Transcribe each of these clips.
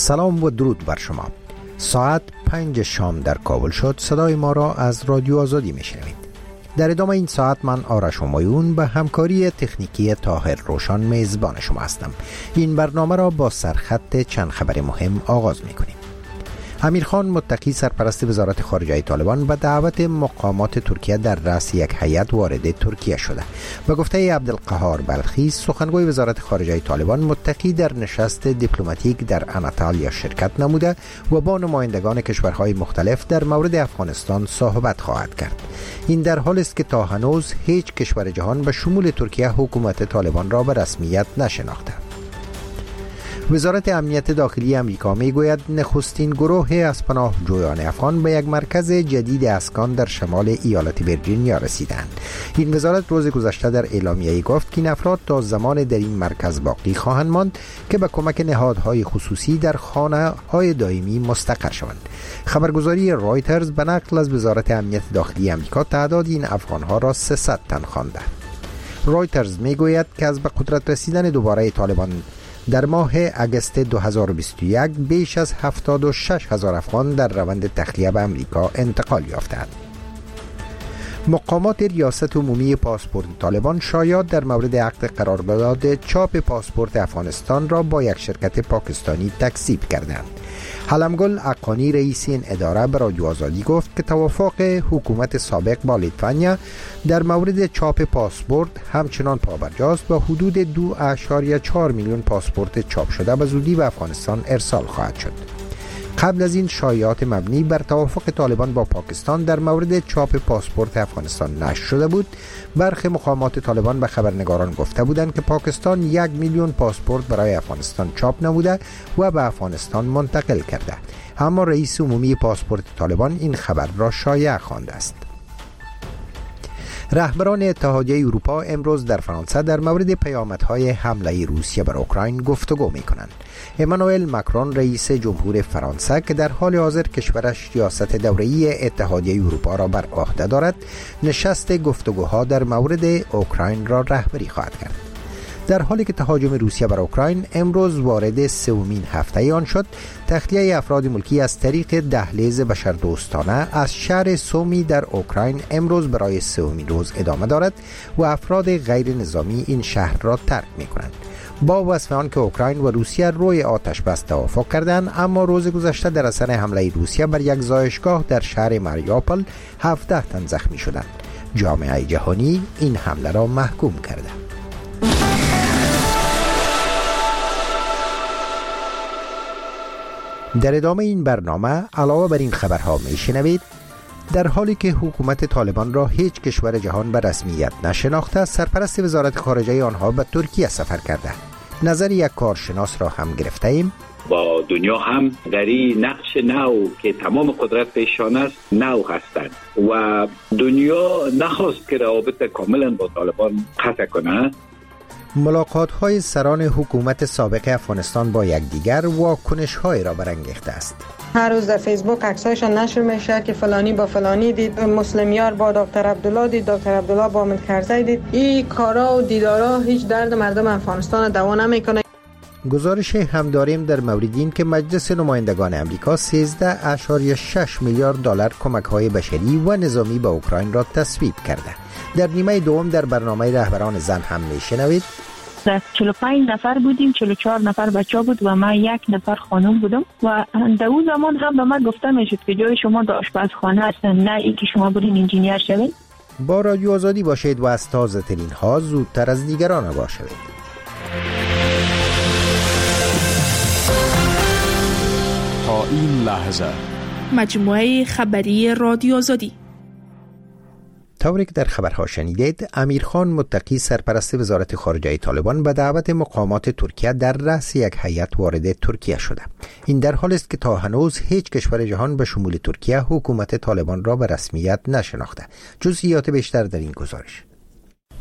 سلام و درود بر شما. ساعت 5 شام در کابل شد. صدای ما را از رادیو آزادی میشنوید. در ادامه این ساعت من آرش همایون به همکاری تکنیکی طاهر روشان میزبان شما هستم. این برنامه را با سرخط چند خبر مهم آغاز میکنیم. امیرخان متقی سرپرست وزارت خارجه طالبان به دعوت مقامات ترکیه در رأس یک هیئت وارد ترکیه شده. به گفته عبدالقهار بلخی سخنگوی وزارت خارجه طالبان، متقی در نشست دیپلماتیک در اناطالیا شرکت نموده و با نمایندگان کشورهای مختلف در مورد افغانستان صحبت خواهد کرد. این در حالی است که تا هنوز هیچ کشور جهان به شمول ترکیه حکومت طالبان را به رسمیت نشناخته. وزارت امنیت داخلی امریکا میگوید نخستین گروه از پناهجویان افغان به یک مرکز جدید اسکان در شمال ایالت ویرجینیا رسیدند. این وزارت روز گذشته در اعلامیه‌ای گفت که این افراد تا زمان در این مرکز باقی خواهند ماند که به کمک نهادهای خصوصی در خانه‌های دائمی مستقر شوند. خبرگزاری رایترز به نقل از وزارت امنیت داخلی امریکا تعداد این افغان‌ها را 300 تن خوانده. رایترز میگوید که از به قدرت رسیدن دوباره طالبان در ماه اگست 2021 بیش از 76,000 افغان در روند تخلیه به امریکا انتقال یافتند. مقامات ریاست عمومی پاسپورت طالبان شایعات در مورد عقد قرارداد چاپ پاسپورت افغانستان را با یک شرکت پاکستانی تکذیب کردند. حلمگل اقانی رئیس این اداره به رادیو آزادی گفت که توافق حکومت سابق با لیتوانیا در مورد چاپ پاسپورت همچنان پابرجاست و حدود 2.4 میلیون پاسپورت چاپ شده به زودی به افغانستان ارسال خواهد شد. قبل از این شایعات مبنی بر توافق طالبان با پاکستان در مورد چاپ پاسپورت افغانستان نشر شده بود. برخی مقامات طالبان به خبرنگاران گفته بودند که پاکستان 1 میلیون پاسپورت برای افغانستان چاپ نموده و به افغانستان منتقل کرده، اما رئیس عمومی پاسپورت طالبان این خبر را شایع خوانده است. رهبران اتحادیه اروپا امروز در فرانسه در مورد پیامدهای حمله روسیه بر اوکراین گفتگو می‌کنند. امانوئل ماکرون رئیس جمهور فرانسه که در حال حاضر کشورش ریاست دوره‌ای اتحادیه اروپا را بر عهده دارد، نشست گفتگوها در مورد اوکراین را رهبری خواهد کرد. در حالی که تهاجم روسیه بر اوکراین امروز وارد سومین هفته آن شد، تخلیه افراد ملکی از طریق دهلیز بشردوستانه از شهر سومی در اوکراین امروز برای سومین روز ادامه دارد و افراد غیر نظامی این شهر را ترک می کنند. با وصف آن که اوکراین و روسیه روی آتش بس توافق کردند، اما روز گذشته در اثر حمله روسیه بر یک زایشگاه در شهر ماریوپول 17 تن زخمی شدند. جامعه جهانی این حمله را محکوم کرده. در ادامه این برنامه علاوه بر این خبرها میشنوید در حالی که حکومت طالبان را هیچ کشور جهان به رسمیت نشناخته، سرپرست وزارت خارجه آنها به ترکیه سفر کرده. نظر یک کارشناس را هم گرفته ایم. با دنیا هم در این نقش نو که تمام قدرت پیشان است نو هستند و دنیا نخواست که روابط کاملا با طالبان قطع کنه. ملاقات‌های سران حکومت سابق افغانستان با یکدیگر واکنش‌های را برانگیخته است. هر روز در فیسبوک عکسایشان نشر میشه که فلانی با فلانی دید، مسلمیار با دکتر عبدالله دید، دکتر عبدالله با امید کرزی دید. این کارا و دیدارا هیچ درد مردم افغانستان دوا نمیکنه. گزارش هم داریم در مورد این که مجلس نمایندگان امریکا 13.6 میلیارد دلار کمک‌های بشری و نظامی به اوکراین را تصویب کرده. در نیمه دوم در برنامه رهبران زن هم میشنوید. 45 نفر بودیم، 44 نفر بچه بود و من 1 نفر خانم بودم و در اون زمان هم به من گفته میشد که جای شما در آشپزخانه است، نه اینکه شما برین انجینیر شوید. با رادیو آزادی باشید و از تازه ترین ها زودتر از دیگران آگاه شوید. تا این لحظه مجموعه خبری رادیو آزادی. طوری که در خبرها شنیدید، امیرخان متقی سرپرست وزارت خارجه طالبان به دعوت مقامات ترکیه در رأس یک هیئت وارد ترکیه شده. این در حالی است که تا هنوز هیچ کشور جهان به شمول ترکیه حکومت طالبان را به رسمیت نشناخته. جزئیات بیشتر در این گزارش.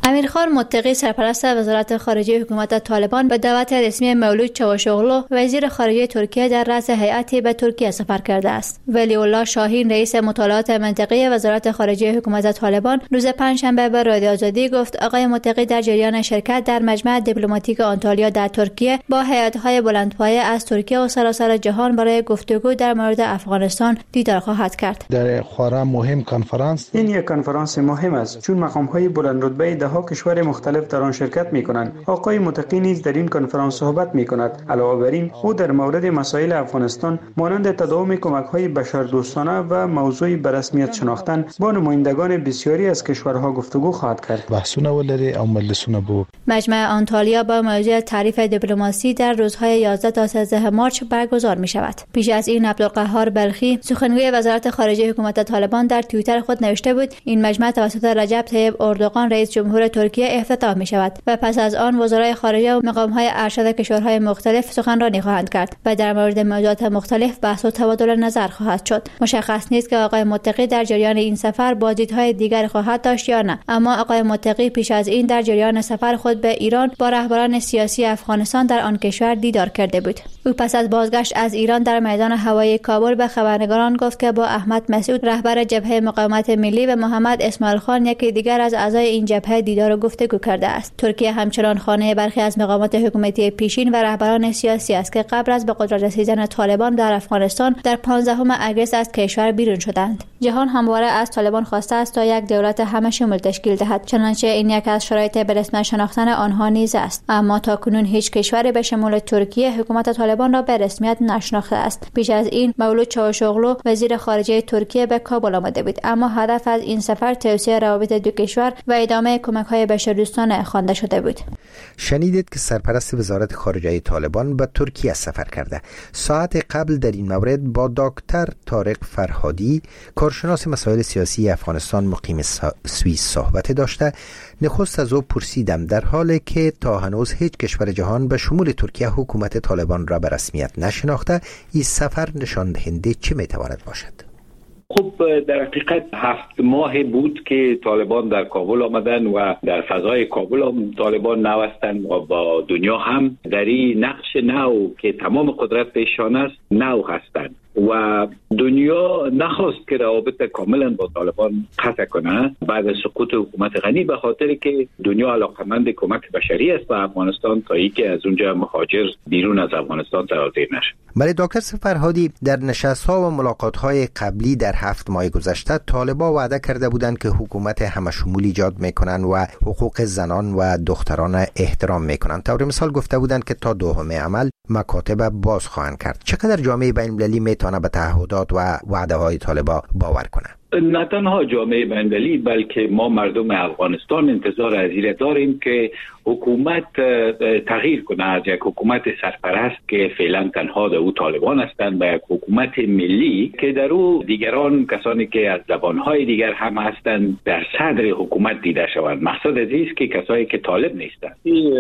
امیرخان متقی سرپرست وزارت خارجه حکومت طالبان به دعوت رسمی مولود چاوشوغلو وزیر خارجه ترکیه در رأس هیئتی به ترکیه سفر کرده است. ولی الله شاهین رئیس مطالعات منطقه وزارت خارجه حکومت طالبان روز پنجشنبه به رادیو آزادی گفت آقای متقی در جریان شرکت در مجمع دیپلماتیک آنتالیا در ترکیه با هیئت‌های بلندپایه از ترکیه و سراسر جهان برای گفتگو در مورد افغانستان دیدار خواهد کرد. در خورا مهم کنفرانس، این یک کنفرانس مهم است چون مقام‌های بلندرتبه ده‌ها کشور مختلف در آن شرکت می‌کنند. آقای متقی نیز در این کنفرانس صحبت می‌کند. علاوه بر این او در مورد مسائل افغانستان مانند تداوم کمک‌های بشردوستانه و موضوع به رسمیت شناختن با نمایندگان بسیاری از کشورها گفتگو خواهد کرد. بحثونه ولري او مجلسونه بو. مجمع آنتالیا با موضوع تعریف دیپلماسی در روزهای 11 تا 13 مارس برگزار می‌شود. پیش از این عبدالقهار بلخی سخنگوی وزارت خارجه حکومت طالبان در توییتر خود نوشته بود این مجمع توسط رجب طیب اردوغان رئیس جمهور ترکیه افتتاح می‌شود و پس از آن وزرای خارجه و مقام‌های ارشد کشورهای مختلف سخنرانی خواهند کرد و در مورد موضوعات مختلف بحث و تبادل نظر خواهد شد. مشخص نیست که آقای متقی در جریان این سفر بازدیدهای دیگر خواهد داشت یا نه، اما آقای متقی پیش از این در جریان سفر خود به ایران با رهبران سیاسی افغانستان در آن کشور دیدار کرده بود. او پس از بازگشت از ایران در میدان هوایی کابل به خبرنگاران گفت که با احمد مسعود رهبر جبهه مقاومت ملی و محمد اسماعیل خان یکی دیگر از اعضای این جبهه دیدار و گفتگو کرده است. ترکیه همچنان خانه برخی از مقامات حکومتی پیشین و رهبران سیاسی است که قبل از به قدرت رسیدن طالبان در افغانستان در 15 اگست از کشور بیرون شدند. جهان همواره از طالبان خواسته است تا یک دولت همه شمول تشکیل دهد، چنانچه این یک از شرایط به رسمیت شناختن آنها نیز است، اما تاکنون هیچ کشوری به شمول ترکیه حکومت طالبان را به رسمیت نشناخته است. پیش از این مولود چاوشوغلو وزیر خارجه ترکیه به کابل آمده بود، اما هدف از این سفر توسعه روابط دو کشور و ادامه کمک‌های بشردوستانه خوانده شده بود. شنیدید که سرپرست وزارت خارجه طالبان به ترکیه سفر کرده. ساعت قبل در این مورد با دکتر طارق فرهادی کارشناس مسائل سیاسی افغانستان مقیم سوئیس صحبت داشته. نخست از او پرسیدم در حالی که تا هنوز هیچ کشور جهان به شمول ترکیه حکومت طالبان را به رسمیت نشناخته، این سفر نشان دهنده چه میتواند باشد؟ خب در حقیقت 7 ماه بود که طالبان در کابل آمدن و در فضای کابل هم طالبان نوستن و با دنیا هم در این نقش نو که تمام قدرت پیشان است نو هستند و دنیا نخواست که روابط کاملا با طالبان قطع کنه بعد از سقوط حکومت غنی، به خاطر که دنیا علاقمند کمک بشری است به افغانستان تا اینکه از اونجا مهاجر بیرون از افغانستان سرازیر نشه. ولی دکتر فرهادی در نشست‌ها و ملاقات‌های قبلی در 7 ماه گذشته طالبان وعده کرده بودند که حکومت همشمول ایجاد میکنن و حقوق زنان و دختران احترام میکنن. طور مثال گفته بودند که تا دوم عمل مکاتب باز خواهند کرد. چقدر جامعه بین‌المللی میتونه به تعهدات و وعده‌های طالبان باور کنه؟ نه تنها جامعه بین‌المللی بلکه ما مردم افغانستان انتظار از این داریم که حکومت تغییر کنه از یک حکومت سرپرست که فعلا تنها در او طالبان هستند به یک حکومت ملی که در او دیگران کسانی که از زبانهای دیگر هم هستند در صدر حکومت دیده شوند. مقصد از این است که کسایی که طالب نیستند.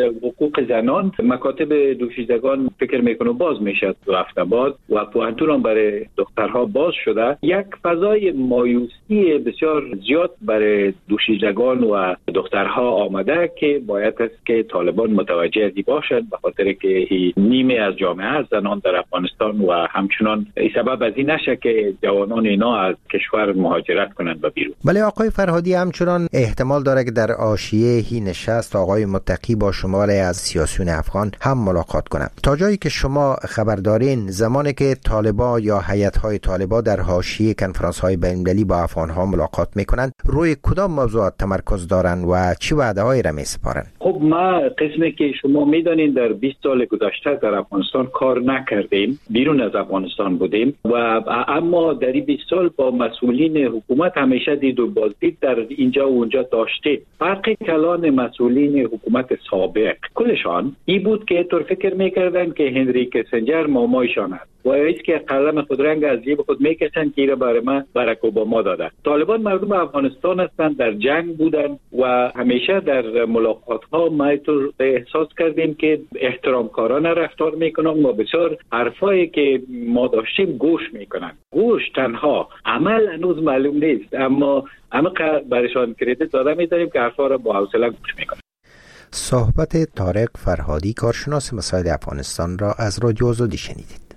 حقوق زنان مکاتب دوشیزگان فکر میکنه باز میشد تو هفته بعد و پوهنتون هم برای دخترها باز شده. یک فضای مایوسی بسیار زیاد برای دوشیزگان و دخترها آمده که باید که طالبان متوجه ازی باشد به خاطر که نیمه از جامعه زنان در افغانستان و همچنان سبب از این نشه که جوانان اینا از کشور مهاجرت کنند به بیرون. ولی آقای فرهادی همچنان احتمال داره که در حاشیه هی نشست آقای متقی با شماری از سیاسیون افغان هم ملاقات کنند. تا جایی که شما خبر دارین زمانی که طالبان یا هیئت‌های طالبان در حاشیه کنفرانس‌های بین‌المللی با افغان‌ها ملاقات میکنند روی کدام موضوعات تمرکز دارن و چه وعده‌هایی را میسپارن؟ خب ما قسمی که شما میدانید در 20 سال گذشته در افغانستان کار نکردیم، بیرون از افغانستان بودیم و اما در این 20 سال با مسئولین حکومت همیشه دید و بازدید در اینجا و اونجا داشتیم. فرق کلان مسئولین حکومت سابق کلشان این بود که طور فکر میکردن که هنری کیسنجر مامایشان است و هیچ که قلم خود رنگ از جیب خود میکشن که اینا برای من باراک اوباما داده. طالبان مردم افغانستان هستند، در جنگ بودن و همیشه در ملاقات ها ما احساس کردیم که احترامکارانه رفتار میکنن و بسیار حرفایی که ما داشتیم گوش میکنن. گوش تنها، عمل هنوز معلوم نیست، اما برایشان کردیت داده میداریم که حرفا را با حوصله گوش میکنن. صحبت طارق فرهادی کارشناس مسائل افغانستان را از رادیو آزادی شنیدید.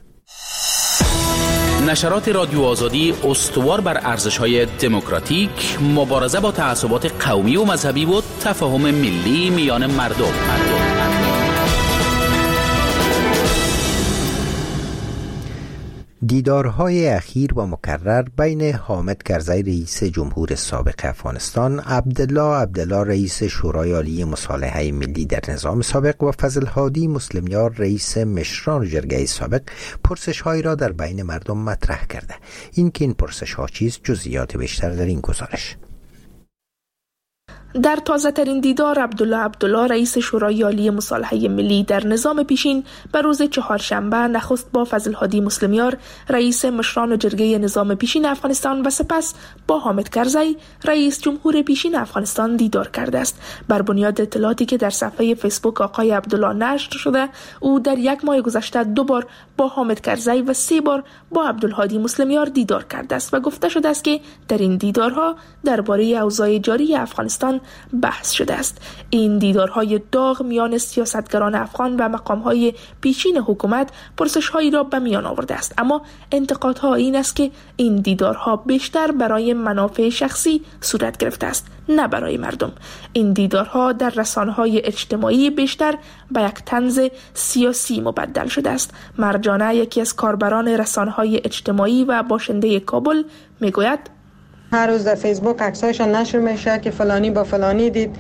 نشرات رادیو آزادی استوار بر ارزش‌های دموکراتیک، مبارزه با تعصبات قومی و مذهبی و تفاهم ملی میان مردم. دیدارهای اخیر و مکرر بین حامد کرزی رئیس جمهور سابق افغانستان، عبدالله رئیس شورای عالی مصالحه ملی در نظام سابق و فضل هادی مسلمیار رئیس مشران جرگه سابق پرسش‌هایی را در بین مردم مطرح کرده. این پرسش‌ها چیست؟ جزئیات بیشتر در این گزارش. در تازه ترین دیدار عبدالله رئیس شورای عالی مصالحه ملی در نظام پیشین به روز چهارشنبه نخست با فضل هادی مسلمیار رئیس مشران جرگه نظام پیشین افغانستان و سپس با حامد کرزی رئیس جمهور پیشین افغانستان دیدار کرده است. بر بنیاد اطلاعاتی که در صفحه فیسبوک آقای عبدالله نشر شده، او در یک ماه گذشته 2 بار با حامد کرزی و 3 بار با عبدالهادی مسلمیار دیدار کرده است و گفته شده است که در این دیدارها درباره اوضاع جاری افغانستان بحث شده است. این دیدارهای داغ میان سیاستگران افغان و مقامهای پیشین حکومت پرسش‌هایی را به میان آورده است، اما انتقادها این است که این دیدارها بیشتر برای منافع شخصی صورت گرفته است، نه برای مردم. این دیدارها در رسانه‌های اجتماعی بیشتر به یک طنز سیاسی مبدل شده است. مرجانه، یکی از کاربران رسانه‌های اجتماعی و باشنده کابل، میگوید هر روز در فیسبوک عکسایشان نشر میشه که فلانی با فلانی دید،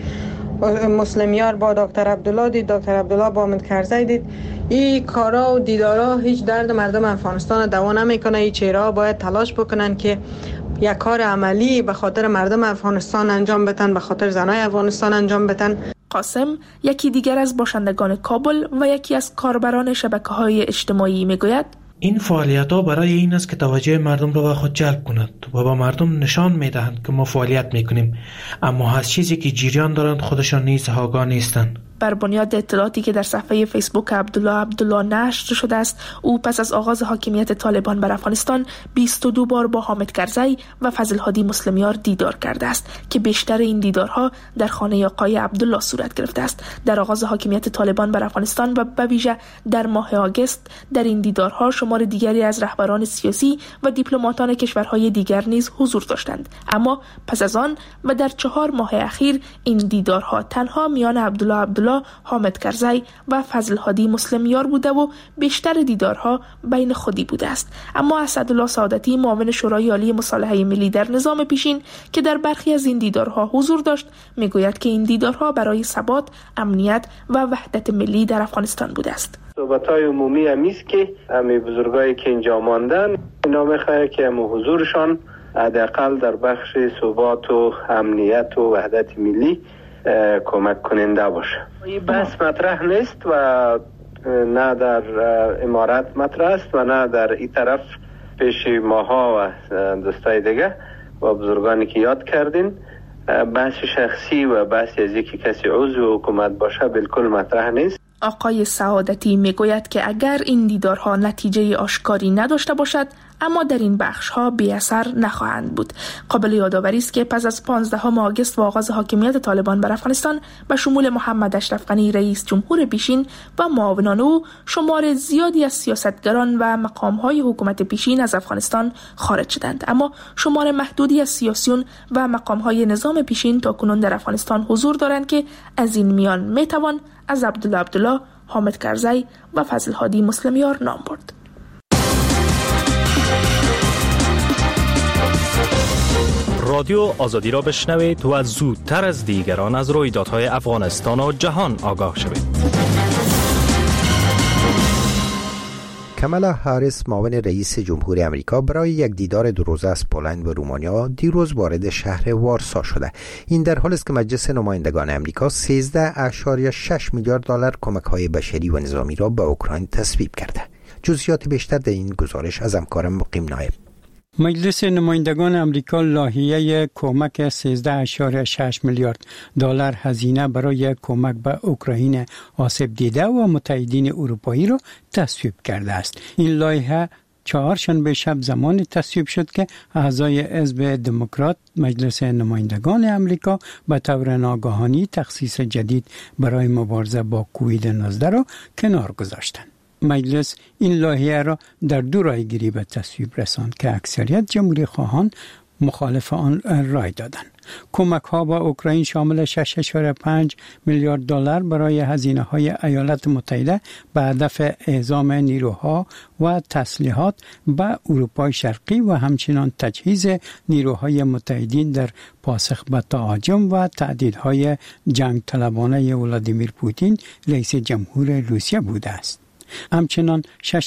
مسلمیار با دکتر عبدالله دید، دکتر عبدالله با حامد کرزی دید. این کارا و دیدارا هیچ درد مردم افغانستان دوا نمیکنه. این چهره‌ها باید تلاش بکنن که یک کار عملی به خاطر مردم افغانستان انجام بدن، به خاطر زنای افغانستان انجام بدن. قاسم، یکی دیگر از باشندگان کابل و یکی از کاربران شبکه‌های اجتماعی، میگوید این فعالیت‌ها برای این است که توجه مردم را به خود جلب کند و به مردم نشان می‌دهند که ما فعالیت می‌کنیم، اما از چیزی که جریان دارند خودشان نیز آگاه نیستند. بر بنیاد اطلاعاتی که در صفحه فیسبوک عبدالله نشر شده است، او پس از آغاز حاکمیت طالبان بر افغانستان 22 بار با حامد کرزی و فضل هادی مسلمیار دیدار کرده است که بیشتر این دیدارها در خانه آقای عبدالله صورت گرفته است. در آغاز حاکمیت طالبان بر افغانستان و به ویژه در ماه آگوست در این دیدارها شمار دیگری از رهبران سیاسی و دیپلماتان کشورهای دیگر نیز حضور داشتند، اما پس از آن و در 4 ماه اخیر این دیدارها تنها میان عبدالله حامد کرزی و فضل هادی مسلمیار بوده و بیشتر دیدارها بین خودی بوده است. اما اسدالله سعادتی، معاون شورای عالی مصالحه ملی در نظام پیشین که در برخی از این دیدارها حضور داشت، میگوید که این دیدارها برای ثبات، امنیت و وحدت ملی در افغانستان بوده است. صحبت‌های عمومی همیست که همه بزرگایی که اینجا ماندن اینا میخواه که همه حضورشان حداقل در بخش ثبات و امنیت و وحدت ملی کمک کننده باشه. این بحث مطرح نیست و نه در امارات مطرح است و نه در این طرف پیش ماها و دوستای دیگه و بزرگانی که یاد کردین. بحث شخصی و بحث از اینکه کسی عضو حکومت باشه بالکل مطرح نیست. آقای سعادتی میگوید که اگر این دیدارها نتیجه آشکاری نداشته باشد، اما در این بخش‌ها بی اثر نخواهند بود. قابل یادآوری است که پس از 15 آگوست و آغاز حاکمیت طالبان بر افغانستان به شمول محمد اشرف غنی رئیس جمهور پیشین و معاونان او، شمار زیادی از سیاستگران و مقام‌های حکومت پیشین از افغانستان خارج شدند، اما شمار محدودی از سیاسیون و مقام‌های نظام پیشین تاکنون در افغانستان حضور دارند که از این میان میتوان از عبدالله، حامد کرزی و فضل هادی مسلمیار نام برد. رادیو آزادی را بشنوید و زودتر از دیگران از رویدادهای افغانستان و جهان آگاه شوید. کامالا هاریس، معاون رئیس جمهور آمریکا، برای یک دیدار 2 روزه از پولند و رومانیا دیروز وارد شهر وارسا شده. این در حالی است که مجلس نمایندگان آمریکا 13.6 میلیارد دلار کمک‌های بشری و نظامی را به اوکراین تصویب کرده. جزئیات بیشتر در این گزارش از همکارم مقیم نایب. مجلس نمایندگان امریکا لایحه کمک 13.6 میلیارد دلار هزینه برای کمک به اوکراین آسیب دیده و متحدین اروپایی را تصویب کرده است. این لایحه چهارشنبه شب زمان تصویب شد که اعضای حزب دموکرات مجلس نمایندگان امریکا به طور ناگهانی تخصیص جدید برای مبارزه با کووید 19 را کنار گذاشتند. مجلس این لایحه را در دو رایگیری به تصویب رساند که اکثریت جمهوری خواهان مخالف آن رای دادند. کمک ها با اوکراین شامل 6.5 میلیارد دلار برای هزینه های ایالات متحده به هدف اعزام نیروها و تسلیحات به اروپای شرقی و همچنین تجهیز نیروهای متحدین در پاسخ به تهاجم و تهدیدهای جنگ طلبانه ولادیمیر پوتین رئیس جمهور روسیه بوده است. همچنان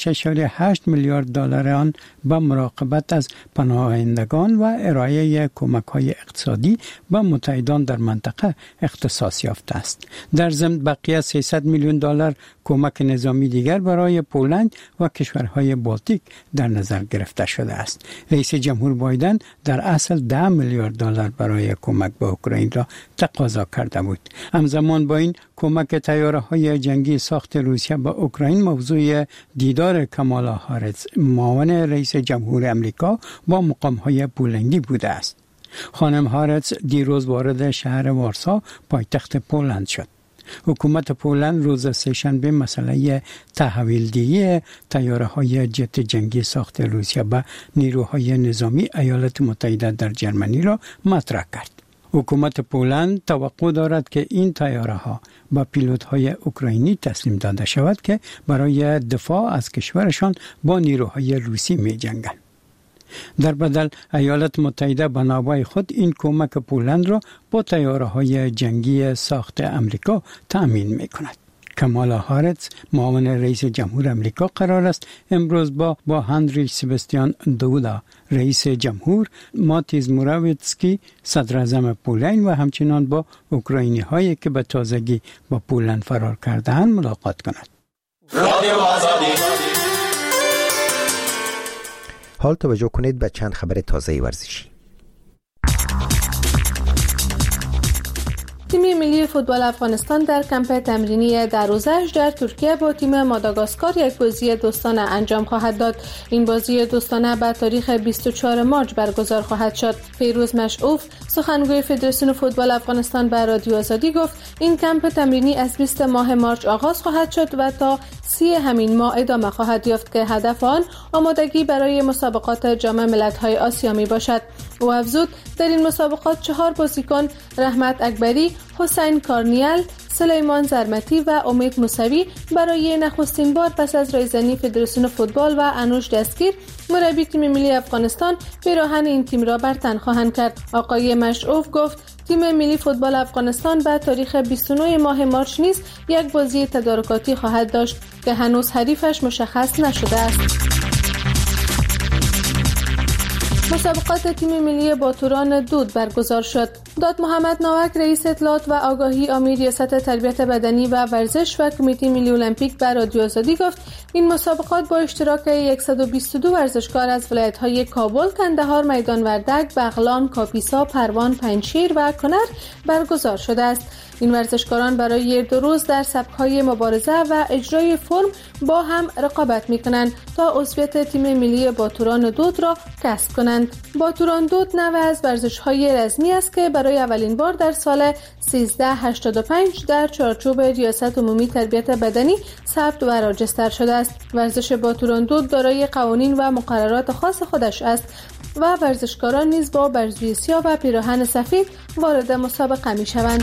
6.8 میلیارد دلار آن به مراقبت از پناهندگان و ارائه کمک‌های اقتصادی به متحدان در منطقه اختصاص یافته است. در ضمن بقیه 300 میلیون دلار کمک نظامی دیگر برای پولند و کشورهای بالتیک در نظر گرفته شده است. رئیس جمهور بایدن در اصل 10 میلیارد دلار برای کمک به اوکراین را تقاضا کرده بود. همزمان با این کمک طیاره‌های جنگی ساخت روسیه به اوکراین موضوع دیدار کامالا هاریس معاون رئیس جمهور امریکا با مقام‌های پولندی بوده است. خانم هاریس دیروز وارد شهر وارسا پایتخت پولند شد. حکومت پولند روز سه‌شنبه مسئله تحویل‌دهی طیاره‌های جت جنگی ساخت روسیه به نیروهای نظامی ایالات متحده در جرمنی را مطرح کرد. حکومت پولند توقع دارد که این طیاره‌ها با پیلوت‌های اوکراینی تسلیم داده شود که برای دفاع از کشورشان با نیروهای روسی می‌جنگند. در بدل ایالات متحده به نوبه خود این کمک پولند را با طیاره‌های جنگی ساخت امریکا تأمین می‌کند. کامالا هاریس معاون رئیس جمهور امریکا قرار است امروز با هنری سباستیان دودا رئیس جمهور، ماتیز موراویتسکی صدر اعظم پولند و همچنان با اوکراینی هایی که به تازگی با پولند فرار کرده‌اند ملاقات کند. حال توجه کنید به چند خبر تازه ورزشی. تیم ملی فوتبال افغانستان در کمپ تمرینی در روزش در ترکیه با تیم ماداگاسکار یک بازی دوستانه انجام خواهد داد. این بازی دوستانه به تاریخ 24 مارس برگزار خواهد شد. فیروز مشعوف سخنگوی فدراسیون فوتبال افغانستان به رادیو آزادی گفت این کمپ تمرینی از 20 ماه مارس آغاز خواهد شد و تا 30 همین ماه ادامه خواهد یافت که هدف آن آمادگی برای مسابقات جام ملت‌های آسیا می باشد. او افزود در این مسابقات 4 بازیکن رحمت اکبری، حسین کارنیل، سلیمان زرمتی و امید موسوی برای نخستین بار پس از رایزنی فدراسیون فوتبال و انوش دستگیر مربی تیم ملی افغانستان پیراهن این تیم را بر تن خواهند کرد. آقای مشعوف گفت تیم ملی فوتبال افغانستان به تاریخ 29 ماه مارس نیز یک بازی تدارکاتی خواهد داشت که هنوز حریفش مشخص نشده است. مسابقات تیم ملی باتوران دود برگزار شد. داد محمد ناوک رئیس اطلاعات و آگاهی امیر ریاست تربیت بدنی و ورزش و کمیته ملی المپیک بر رادیو آزادی گفت این مسابقات با اشتراک 122 ورزشکار از ولایت‌های کابل، کندهار، میدان وردک، بغلان، کاپیسا، پروان، پنجشیر و کنر برگزار شده است. این ورزشکاران برای 2 روز در سبک‌های مبارزه و اجرای فرم با هم رقابت می‌کنند تا عضویت تیم ملی باتوران دود را کسب کنند. باتوران دود نوع از ورزش‌های رزمی است که برای اولین بار در سال 1385 در چارچوب ریاست عمومی تربیت بدنی ثبت و راجستر شده است. ورزش باتوران دود دارای قوانین و مقررات خاص خودش است و ورزشکاران نیز با برزوی سیاه و پیراهن سفید وارد مسابقه می‌شوند.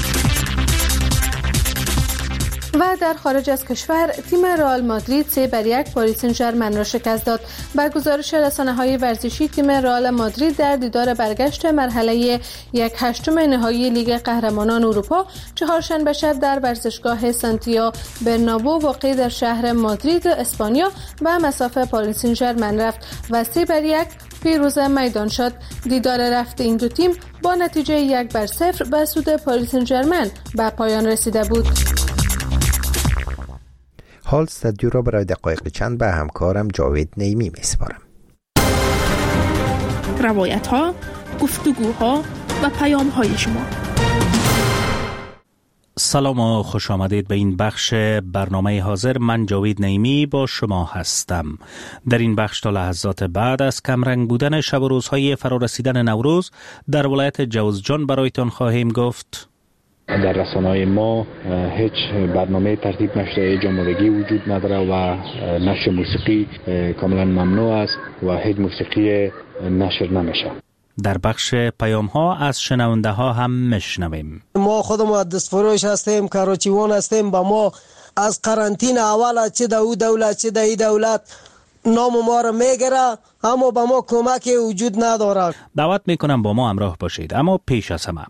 و در خارج از کشور تیم رئال مادرید 3-1 پاریس سن ژرمن را شکست داد. با گزارش رسانه‌های ورزشی تیم رئال مادرید در دیدار برگشت مرحله 1/8 نهایی لیگ قهرمانان اروپا چهارشنبه شب در ورزشگاه سانتیاگو برنابو واقع در شهر مادرید اسپانیا به مصاف پاریس سن ژرمن رفت و 3-1 پیروز میدان شد. دیدار رفت این دو تیم با نتیجه 1-0 به سود پاریس سن ژرمن به پایان رسیده بود. حال استودیو را برای دقایق چند به همکارم جاوید نیمی میسپارم. روایت ها، گفتگوها و پیام های شما. سلام و خوش آمدید به این بخش برنامه حاضر. من جاوید نیمی با شما هستم. در این بخش تا لحظات بعد از کمرنگ بودن شب و روزهای فرارسیدن نوروز در ولایت جوزجان برایتان خواهیم گفت. در رسانه‌های ما هیچ برنامه ترتیب نشده، جامدگی وجود نداره و نشر موسیقی کاملا ممنوع است و هیچ موسیقی نشر نمیشه. در بخش پیام ها از شنونده ها هم میشنویم. ما خودمون دستفروش هستیم، کاروچیوان هستیم. با ما از قرنطینه اول چه دو دولت چه دی دولت نام ما را میگیره، اما با ما کمکی وجود نداره. دعوت میکنم با ما همراه باشید. اما پیش از همه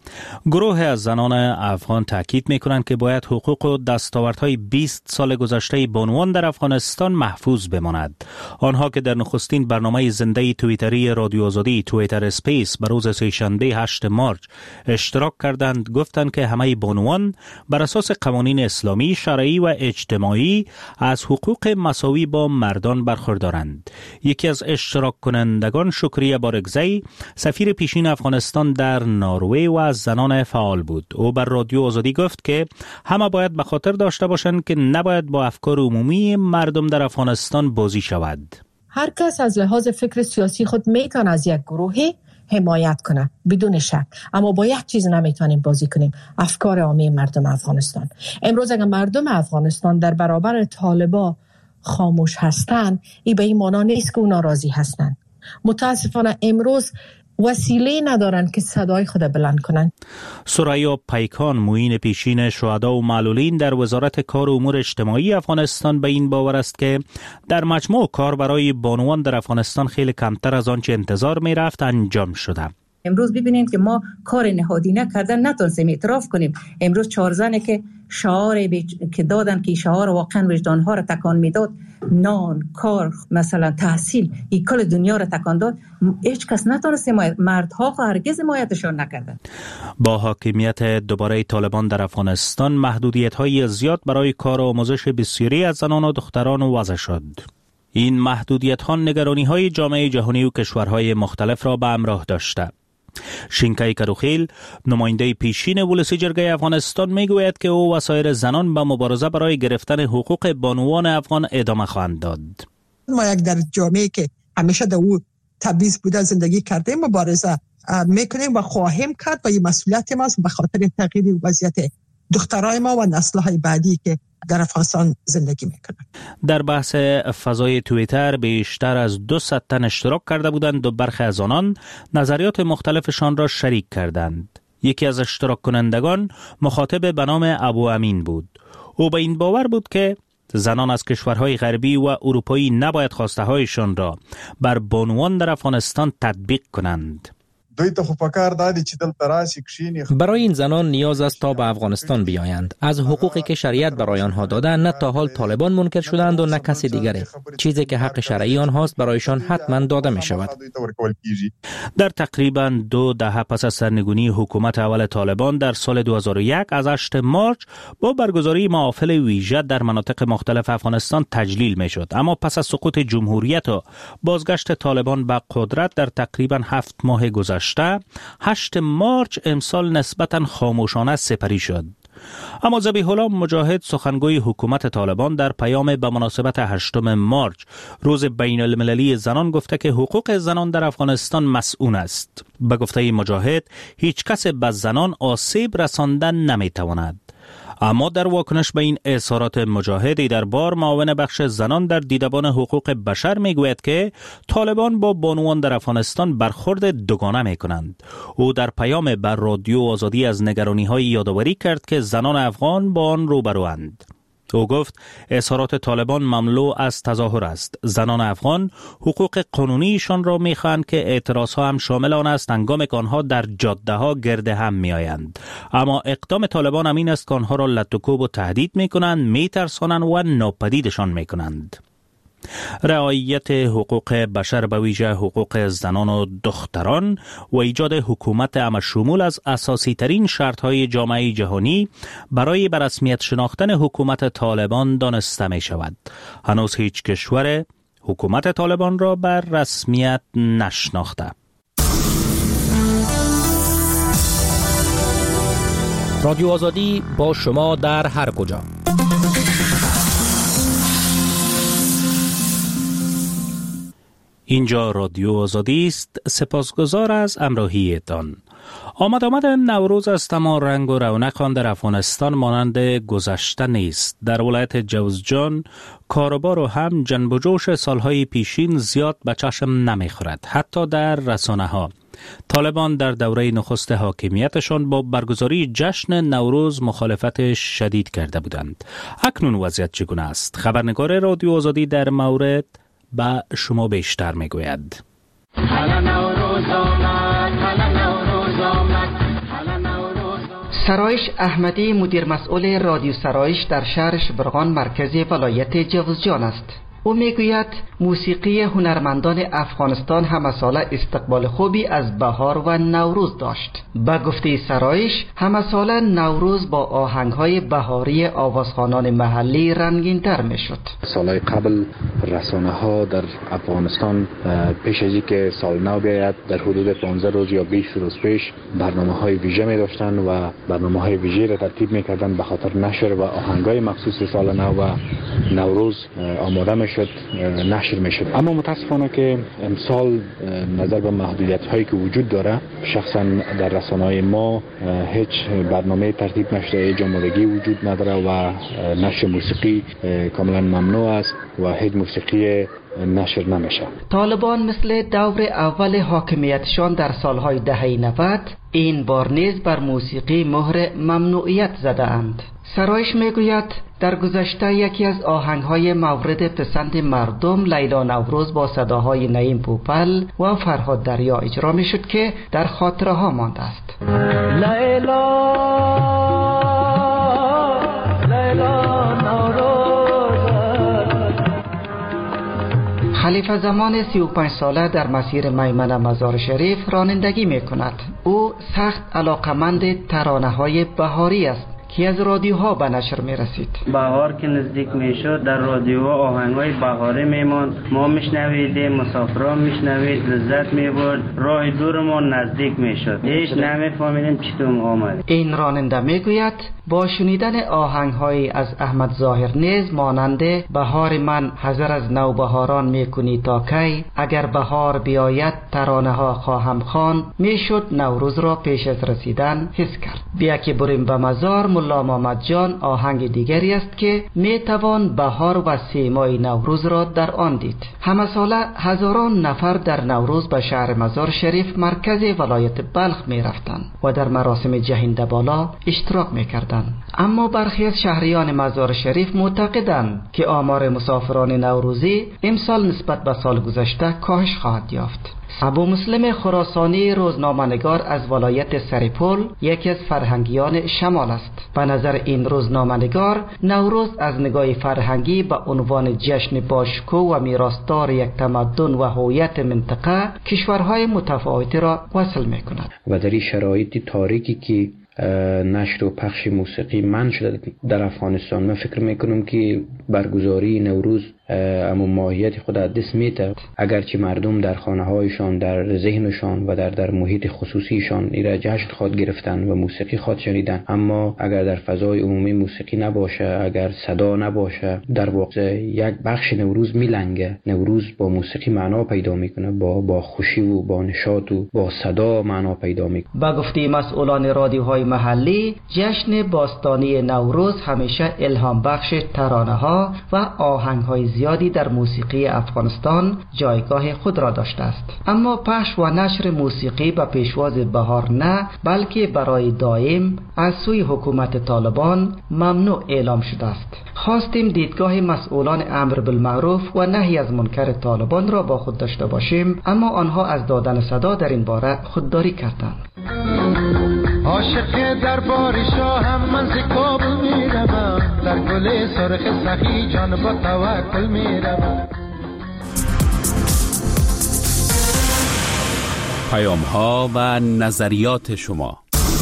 گروه از زنان افغان تاکید میکنند که باید حقوق و دستاوردهای 20 سال گذشته بانوان در افغانستان محفوظ بماند. آنها که در نخستین برنامه زنده توییتری رادیو آزادی توییتر اسپیس بر روز سه‌شنبه 8 مارچ اشتراک کردند، گفتند که همه بانوان بر اساس قوانین اسلامی، شرعی و اجتماعی از حقوق مساوی با مردان برخوردارند. یکی از اشتراک کنندگان، شکریه بارگزی، سفیر پیشین افغانستان در نروژ و زنان فعال بود. او بر رادیو آزادی گفت که همه باید به خاطر داشته باشند که نباید با افکار عمومی مردم در افغانستان بازی شود. هر کس از لحاظ فکر سیاسی خود میتونه از یک گروهی حمایت کنه بدون شک، اما با یک چیز نمیتونیم بازی کنیم: افکار عامه مردم افغانستان. امروز اگر مردم افغانستان در برابر طالبان خاموش هستند، این به این معنا نیست که اونا راضی هستند. متاسفانه امروز وسیله ندارن که صدای خود بلند کنن. ثریا پیکان، معین پیشین شهدا و معلولین در وزارت کار و امور اجتماعی افغانستان، به این باور است که در مجموع کار برای بانوان در افغانستان خیلی کمتر از آنچه انتظار می رفت انجام شده. امروز ببینید که ما کار نهادینه کردن نتونستیم اعتراف کنیم. امروز 4 زنه که شعار که دادن که شعار واقعا وجدانها را تکان میداد، نان، کار، مثلا تحصیل، این کل دنیا را تکان داد، هیچ کس نتونست مردها هرگز حمایتشان نکردن. با حاکمیت دوباره طالبان در افغانستان، محدودیت‌های زیاد برای کار و آموزش بسیاری از زنان و دختران وضع شد. این محدودیت‌ها نگرانی‌های جامعه جهانی و کشورهای مختلف را به همراه داشته. شینکای کروخیل، نماینده پیشین ولسی جرگه افغانستان، میگوید که او و سایر زنان به مبارزه برای گرفتن حقوق بانوان افغان ادامه خواهند داد. ما یک در جامعه که همیشه در او تبعیض بوده زندگی کرده مبارزه میکنیم و خواهیم کرد و این مسئولیت ماست به خاطر تغییر وضعیت دخترای ما و نسل‌های بعدی که در افغانستان زندگی میکنند. در بحث فضای توییتر بیشتر از 200 تن اشتراک کرده بودند و برخی از آنان نظریات مختلفشان را شریک کردند. یکی از اشتراک کنندگان مخاطب به نام ابو امین بود. او به این باور بود که زنان از کشورهای غربی و اروپایی نباید خواسته هایشان را بر بانوان در افغانستان تطبیق کنند. برای این زنان نیاز است تا به افغانستان بیایند. از حقوقی که شریعت برای آنها داده نه تا حال طالبان منکر شدند و نه کسی دیگری. چیزی که حق شرعی آنهاست برایشان حتما داده می شود. در تقریبا 2 دهه پس از سرنگونی حکومت اول طالبان در سال 2001 از 8 مارچ با برگزاری محافل ویژه در مناطق مختلف افغانستان تجلیل می شد. اما پس از سقوط جمهوریت و بازگشت طالبان به قدرت در تقریبا 7 ماه گذشته 8 مارچ امسال نسبتاً خاموشانه سپری شد. اما ذبیح الله مجاهد، سخنگوی حکومت طالبان، در پیام به مناسبت 8 مارچ روز بین المللی زنان گفته که حقوق زنان در افغانستان مسئول است. به گفته مجاهد هیچ کس به زنان آسیب رساندن نمیتواند. اما در واکنش به این اظهارات مجاهدی در بار، معاون بخش زنان در دیدبان حقوق بشر میگوید که طالبان با بانوان در افغانستان برخورد دوگانه میکنند. او در پیام بر رادیو آزادی از نگرانی‌های یادآوری کرد که زنان افغان با آن روبروند. او گفت اظهارات طالبان مملو از تظاهر است. زنان افغان حقوق قانونیشان را میخواهند که اعتراضها هم شامل آن است هنگامی که آنها در جاده ها گرد هم میآیند. اما اقدام طالبان همین است که آنها را لطوکوب و تهدید میکنند، میترسانند و ناپدیدشان میکنند. رعایت حقوق بشر به ویژه حقوق زنان و دختران و ایجاد حکومت عام‌شمول از اساسی ترین شرط‌های جامعه جهانی برای به رسمیت شناختن حکومت طالبان دانسته می شود. هنوز هیچ کشور حکومت طالبان را بر رسمیت نشناخته. رادیو آزادی با شما در هر کجا. اینجا رادیو آزادی است. سپاسگزار از همراهیتان. آمد نوروز است، اما رنگ و رونق آن در افغانستان مانند گذشته نیست. در ولایت جوزجان کاروبار و هم جنب و جوش سالهای پیشین زیاد به چشم نمیخورد. حتی در رسانه ها طالبان در دوره نخست حاکمیتشان با برگزاری جشن نوروز مخالفت شدید کرده بودند. اکنون وضعیت چگونه است؟ خبرنگار رادیو آزادی در مورد به شما بیشتر میگوید. سرایش احمدی مدیر مسئول رادیو سرایش در شهر شبرغان مرکز ولایت جوزجان است. او میگوید موسیقی هنرمندان افغانستان همه ساله استقبال خوبی از بهار و نوروز داشت. به گفته سرایش همه ساله نوروز با آهنگ‌های بهاری آوازخوانان محلی رنگین‌تر میشد. سالهای قبل رسانه‌ها در افغانستان پیش از اینکه سال نو بیاید در حدود 15 روز یا 20 روز پیش برنامه‌های ویژه می‌داشتند و برنامه‌های ویژه را ترتیب می‌کردند به خاطر نشر و آهنگ‌های مخصوص سال نو و نوروز آماده می‌شد، نشر میشد. اما متاسفانه که امسال نظر به محدودیت‌هایی که وجود داره، شخصا در رسانه‌های ما هیچ برنامه ترتیب نشده، جامدگی وجود نداره و نشر موسیقی کاملا ممنوع است و هیچ موسیقی نشر نمیشه. طالبان مثل دور اول حاکمیتشان در سالهای دهه 90 این بار نیز بر موسیقی مهر ممنوعیت زده اند. سرایش میگوید در گذشته یکی از آهنگ‌های مورد پسند مردم لیلا نوروز با صداهای نعیم پوپل و فرهاد دریا اجرا میشد که در خاطره ها مانده است. لیلا لیلا نوروز. خلیفه زمان 35 ساله در مسیر میمنه مزار شریف رانندگی میکند. او سخت علاقمند ترانه‌های بهاری است که از رادیوها به نشر می رسید. بهار که نزدیک می شد در رادیوها آهنگای بهاری می ماند، ما میشنویدیم، مسافران میشنوید، لذت می برد، راه دورمان نزدیک می شد، هیچ نمیفهمیدیم چطور آمد. این راننده می گوید با شنیدن آهنگهایی از احمد ظاهر نیز مانند بهار من حذر از نوبهاران می کنی تا کی، اگر بهار بیاید ترانه ها خواهم خواند، می شد نوروز را پیش از رسیدن حس کرد. بیا که بریم به مزار ملا محمد جان آهنگ دیگری است که می توان بهار و سیمای نوروز را در آن دید. همه ساله هزاران نفر در نوروز به شهر مزار شریف مرکز ولایت بلخ می رفتند و در مراسم جهنده بالا اشتراک می کردند. اما برخی از شهریان مزار شریف معتقدند که آمار مسافران نوروزی امسال نسبت به سال گذشته کاهش خواهد یافت. ابو مسلم خراسانی روزنامه‌نگار از ولایت سرپل یکی از فرهنگیان شمال است. به نظر این روزنامه‌نگار نوروز از نگاه فرهنگی به عنوان جشن باشکوه و میراثدار یک تمدن و هویت منطقه کشورهای متفاوتی را وصل می‌کند. و در این شرایط تاریکی که نشر و پخش موسیقی منع شده در افغانستان، من فکر میکنم که برگزاری نوروز اما ماهیت خود از دست میده. اگرچه مردم در خانه هایشان، در ذهنشان و در محیط خصوصیشان ایره جشن خواد گرفتن و موسیقی خواد شنیدن، اما اگر در فضای عمومی موسیقی نباشه، اگر صدا نباشه، در واقع یک بخش نوروز میلنگه. نوروز با موسیقی معنا پیدا میکنه، با خوشی و با نشاط و با صدا معنا پیدا میکنه. با گفته مسئولان رادیوهای محلی، جشن باستانی نوروز همیشه الهام بخش ترانه‌ها و آهنگ‌های زیادی در موسیقی افغانستان جایگاه خود را داشته است. اما پخش و نشر موسیقی به پیشواز بهار نه، بلکه برای دائم از سوی حکومت طالبان ممنوع اعلام شده است. خواستیم دیدگاه مسئولان امر بالمعروف و نهی از منکر طالبان را با خود داشته باشیم، اما آنها از دادن صدا در این باره خودداری کردند. عاشق دربار شاهم من ز کابل میروم، در گل سرخ سخی جان با توکل میروم. پیام‌ها و نظریات شما.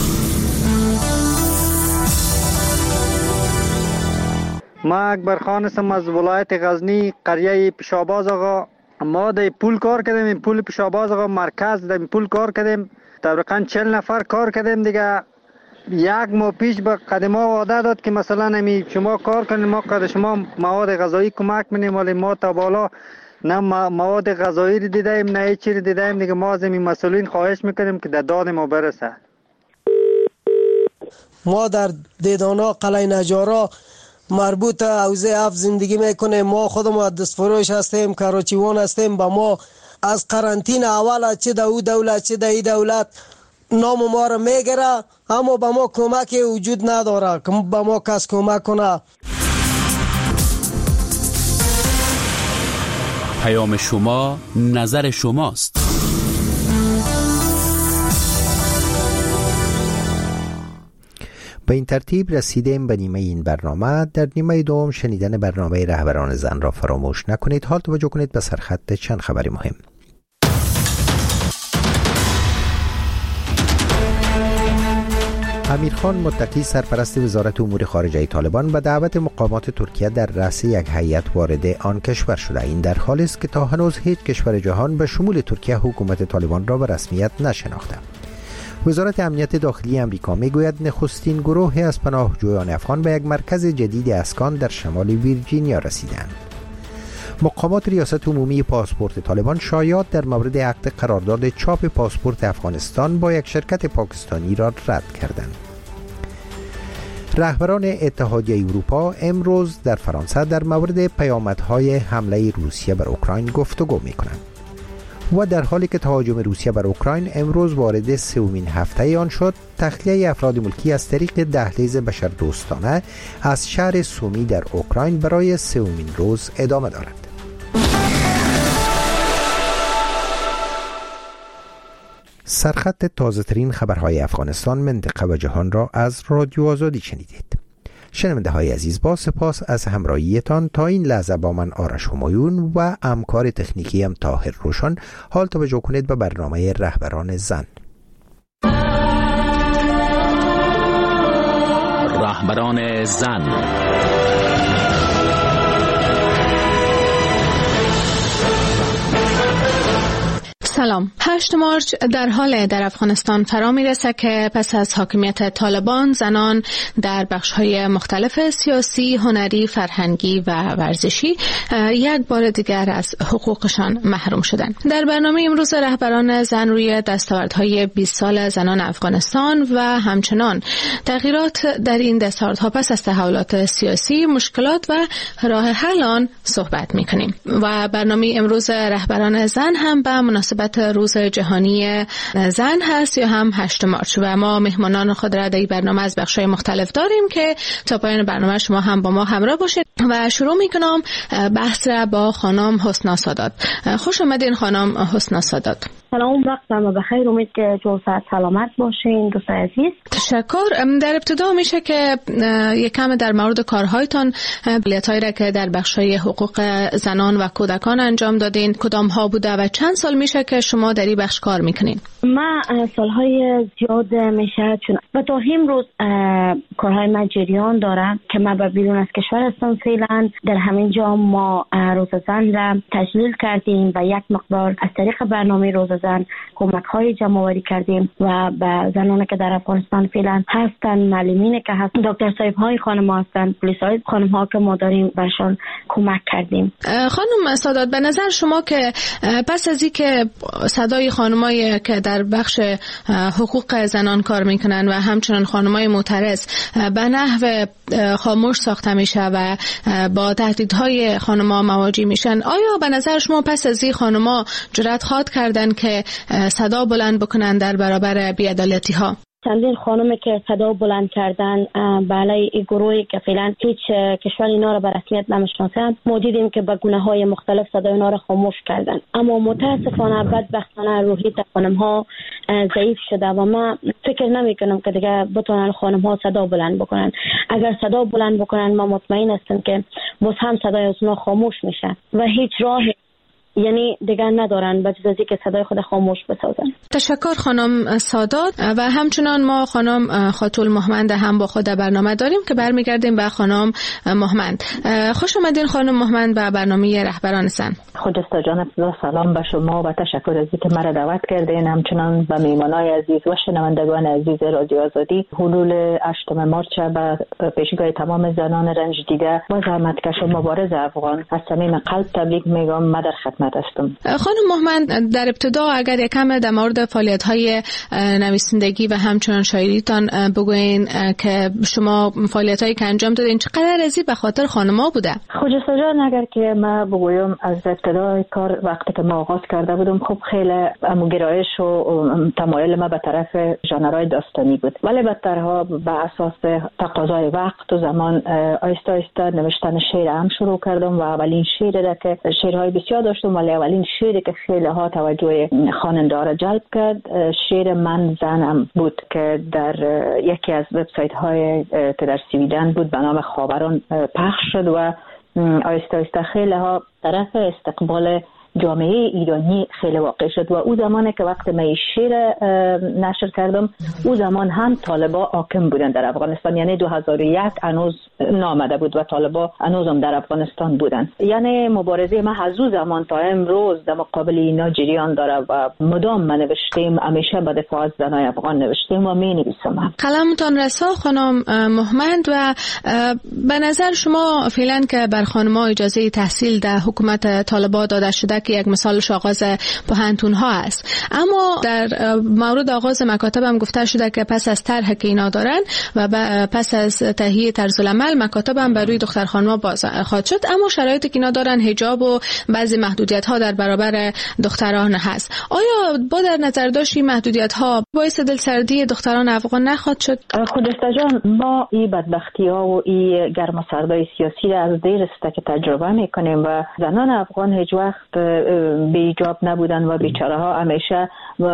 ما اکبر خان هستم از ولایت غزنی، قریه پیشاباز آقا. ما در پول کار کردیم، این پول پیشاباز آقا مرکز در پول کار کردیم، تقریبا 40 نفر کار کردیم دیگه. یک ماه پیش به قدما وعده داد که مثلا شما کار کنید، ما قد شما مواد غذایی کمک می‌کنیم، ولی ما تا بالا نه مواد غذایی رو دیدیم نه هیچ چیزی دیدیم دیگه. ما از این مسئولین خواهش میکنیم که در داد ما برسه. ما در دیدانا قلعه نجارا مربوط حوزه 7 زندگی میکنیم. ما خودمون دست فروش هستیم، کراچیوان هستیم. با ما از قرنطین اول چه در او دولت چه در این دولت نام ما را میگیره، اما با ما کمک وجود نداره که با ما کس کمک کنه. پیام شما، نظر شماست. به این ترتیب رسیدیم به نیمه این برنامه. در نیمه دوم شنیدن برنامه رهبران زن را فراموش نکنید. حال توجه کنید به سرخط چند خبری مهم. امیرخان متقی سرپرست وزارت امور خارجه طالبان به دعوت مقامات ترکیه در رأس یک هیئت وارد آن کشور شده. این در حالی است که تا هنوز هیچ کشور جهان به شمول ترکیه حکومت طالبان را به رسمیت نشناخته. وزارت امنیت داخلی امریکا میگوید نخستین گروهی از پناهجویان افغان به یک مرکز جدید اسکان در شمال ویرجینیا رسیدند. مقامات ریاست عمومی پاسپورت طالبان شایعات در مورد عقد قرارداد چاپ پاسپورت افغانستان با یک شرکت پاکستانی را رد کردند. رهبران اتحادیه اروپا امروز در فرانسه در مورد پیامدهای حمله روسیه بر اوکراین گفتگو می‌کنند. و در حالی که تهاجم روسیه بر اوکراین امروز وارد سومین هفته آن شد، تخلیه افراد ملکی از طریق دهلیز بشردوستانه از شهر سومی در اوکراین برای سومین روز ادامه دارد. سرخط تازه ترین خبرهای افغانستان، منطقه و جهان را از رادیو آزادی شنیدید. شنونده های عزیز، با سپاس از همراهیتان. تا این لحظه با من آرش همایون و همکار تکنیکیم طاهر روشن. حال توجه کنید به برنامه رهبران زن. رهبران زن. سلام. 8 مارچ در حال در افغانستان فرا میرسه که پس از حاکمیت طالبان زنان در بخش‌های مختلف سیاسی، هنری، فرهنگی و ورزشی یک بار دیگر از حقوقشان محروم شدن. در برنامه امروز رهبران زن روی دستاوردهای 20 سال زنان افغانستان و همچنان تغییرات در این دستاوردها پس از تحولات سیاسی، مشکلات و راه حل آن صحبت می‌کنیم. و برنامه امروز رهبران زن هم به مناسبت روز جهانی زن هست یا هم 8 مارچ و ما مهمانان خود را در این برنامه از بخش‌های مختلف داریم که تا پایان برنامه شما هم با ما همراه باشید و شروع می‌کنم بحث را با خانم حسنا سادات. خوش آمدین خانم حسنا سادات. سلام، وقت شما بخیر. امید که جو صحت سلامت باشین دوست عزیز. تشکر. در ابتدا میشه که یکم در مورد کارهایتان، فعالیت‌هایی را که در بخش‌های حقوق زنان و کودکان انجام دادین کدام ها بوده و چند سال میشه که شما در این بخش کار میکنین؟ من سالهای زیاد میشه چون و تا امروز کارهای من جریان دارم که من به بیرون از کشور هستم. فعلا در همین جا ما روز زن را تجلیل کردیم و یک مقدار از طریق برنامه روز زن کمک‌های جمع‌آوری کردیم و به زنانی که در افغانستان فعلا هستن، معلمینی که هستن، دکتر صاحب‌های خانم هستن، پلیس‌های خانم‌ها که ما داریم برشان کمک کردیم. خانم سادات، به نظر شما که پس از اینکه صدای خانمایی که در بخش حقوق زنان کار میکنن و همچنان خانمای معترض به نحو خاموش ساخته میشه و با تهدیدهای خانم‌ها مواجه میشن، آیا به نظر شما پس از این خانم‌ها جرأت خواهد کردن که صدا بلند بکنن در برابر بی‌عدالتی‌ها؟ چندین خانمی که صدا بلند کردن بالای این گروهی که فعلا هیچ کشور اینا را به رسمیت نمیشناسند، ما دیدیم که به گونه‌های مختلف صدای اینا را خاموش کردن. اما متاسفانه بدبختانه روحیه خانم‌ها ضعیف شده و من فکر نمی‌کنم که دیگه بتونن خانم‌ها صدا بلند بکنن. اگر صدا بلند بکنن، ما مطمئن هستم که باز هم صدای اونها خاموش میشه و هیچ راه یعنی دیگر ندارن به جز از اینکه صدای خود خاموش بسازن. تشکر خانم سادات. و همچنان ما خانم خاتون مهمند هم با خود برنامه داریم که برمیگردیم به خانم مهمند. خوش آمدین خانم مهمند به برنامه رهبران سن. خجسته جان، سلام به شما و تشکر از اینکه مرا دعوت کردین، همچنان به میهمانای عزیز و شنوندگان عزیز رادیو آزادی. حلول 8 مارچ به پیشگاه تمام زنان رنج دیده و زحمتکش و مبارز افغان از صمیم قلب تبریک میگم. من در خدمت هستم. خانم مهمند، در ابتدا اگر یکم در مورد فعالیت‌های نویسندگی و همچنان شاعریتان بگوین که شما فعالیت‌هایی که انجام دادین چقدر ازی به خاطر خانم‌ها بوده؟ خجسته جان، اگر که ما بگویم از ابتدای کار وقتی که ما آغاز کرده بودم، خب خیلی گرایش و تمایل ما به طرف ژانرهای داستانی بود، ولی بعدترها به اساس تقاضای وقت و زمان آهسته آهسته نوشتن شعر هم شروع کردم و اولین شعری که شعرهای بسیار داشتم، ولی اولین شعری که خیلی ها توجه خواننده را جلب کرد شعر من زنم بود که در یکی از وبسایت های که در سویدن بود به نام خاوران پخش شد و آهسته آهسته خیلی ها طرف استقبال جامعه ایرانی خیلی واقع شد. و او زمانی که وقت من شعر نشر کردم، او زمان هم طالبا حاکم بودن در افغانستان، یعنی 2001 هنوز نامده بود و طالبا هنوز هم در افغانستان بودن. یعنی مبارزه ما از او زمان تا امروز در مقابل اینا جریان داره و مدام من نوشتیم، همیشه به دفاع از زنای افغان نوشتیم و می نویسم. قلمتان رسا خانم مهمند. و به نظر شما فعلا که بر خانم‌ها اجازه تحصیل در حکومت طالبا داده شده که یک مثالش آغاز پوهنتون ها است، اما در مورد آغاز مکاتب هم گفته شده که پس از طرح که اینا دارن و پس از تهیه طرز العمل مکاتب هم بر روی دختر خانم‌ها باز خواهد شد، اما شرایطی که اینا دارن حجاب و بعضی محدودیت ها در برابر دختران هست. آیا با در نظر داشت این محدودیت ها باعث دلسردی دختران افغان نخواهد شد؟ خجسته جان، ما این بدبختی ها و این گرم و سردای سیاسی را از دیر است که تجربه میکنیم و زنان افغان هیچ وقت بیجاب نبودن و بیچاره ها همیشه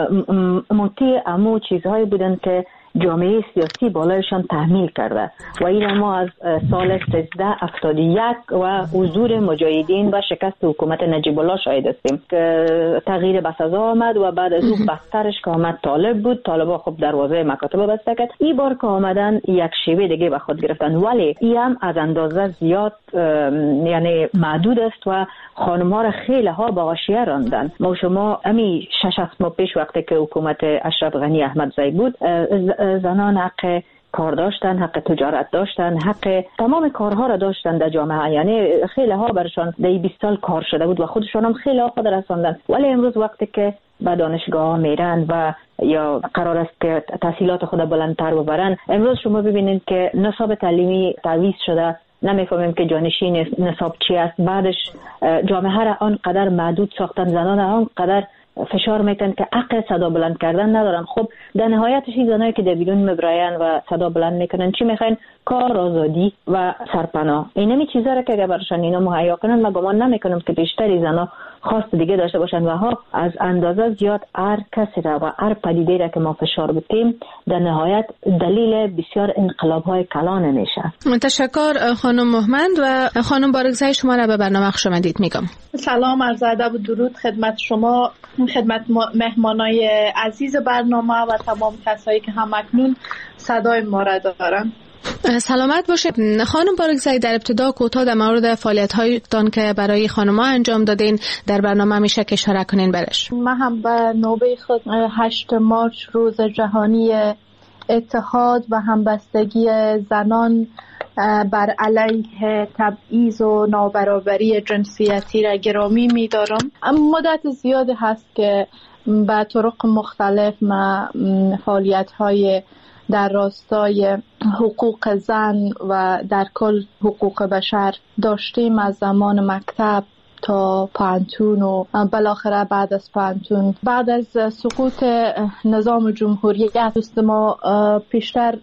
مطیع امو چیزهایی بودن که جامعه سیاسی بالایشان تحمیل کرده و این ما از سال 1371 و حضور مجاهدین و شکست حکومت نجیب الله شاهد هستیم که تغییر بسزا آمد و بعد از او بدترش که آمد طالب بود. طالبا خب دروازه مکاتب بسته کرد. این بار که آمدن یک شیوه دیگه به خود گرفتن، ولی این هم از اندازه زیاد یعنی محدود است و خانم‌ها را خیلی ها به حاشیه راندن. ما شما همین 6 ماه پیش وقتی که حکومت اشرف غنی احمدزی بود، زنان حق کار داشتن، حق تجارت داشتن، حق تمام کارها را داشتن در جامعه، یعنی خیلی ها برشان در 20 سال کار شده بود و خودشان هم خیلی ها خود رساندن. ولی امروز وقتی که به دانشگاه میرن و یا قرار است که تحصیلات خود بلندتر ببرن، امروز شما ببینید که نصاب تعلیمی تعویض شده، نمیفهمیم که جانشین نصاب چی است. بعدش جامعه را آنقدر محدود ساختن، زنان آنقدر فشار میتن که حق صدا بلند کردن ندارن. خب در نهایتش این زنایی که در بیرون میبراین و صدا بلند میکنن چی میخواین؟ کار، آزادی و سرپناه. این همی چیزا را که اگر برشان اینا مهیا کنن، من گمان نمیکنم که بیشتری زنا خواست دیگه داشته باشن و ها از اندازه زیاد هر کسی را و هر پدیده را که ما فشار بتیم در نهایت دلیل بسیار انقلاب‌های کلان میشه. تشکر خانم مهمند. و خانم بارگزای شما را به برنامه خوش آمدید میگم. سلام، عرض ادب و درود خدمت شما، خدمت مهمانای عزیز برنامه و تمام کسایی که همکنون صدای ما را دارن. سلامت باشید. خانم بارگزای، در ابتدا کوتاه در مورد فعالیت‌هایتان که برای خانم‌ها انجام دادین در برنامه میشه که اشاره کنین برش. من هم به نوبه خود 8 مارچ روز جهانی اتحاد و همبستگی زنان بر علیه تبعیض و نابرابری جنسیتی را گرامی می‌دارم. مدت زیادی هست که به طرق مختلف ما فعالیت‌های در راستای حقوق زن و در کل حقوق بشر داشتیم، از زمان مکتب تا پانتون و بالاخره بعد از پانتون. بعد از سقوط نظام جمهوریت دوست ما پیشتر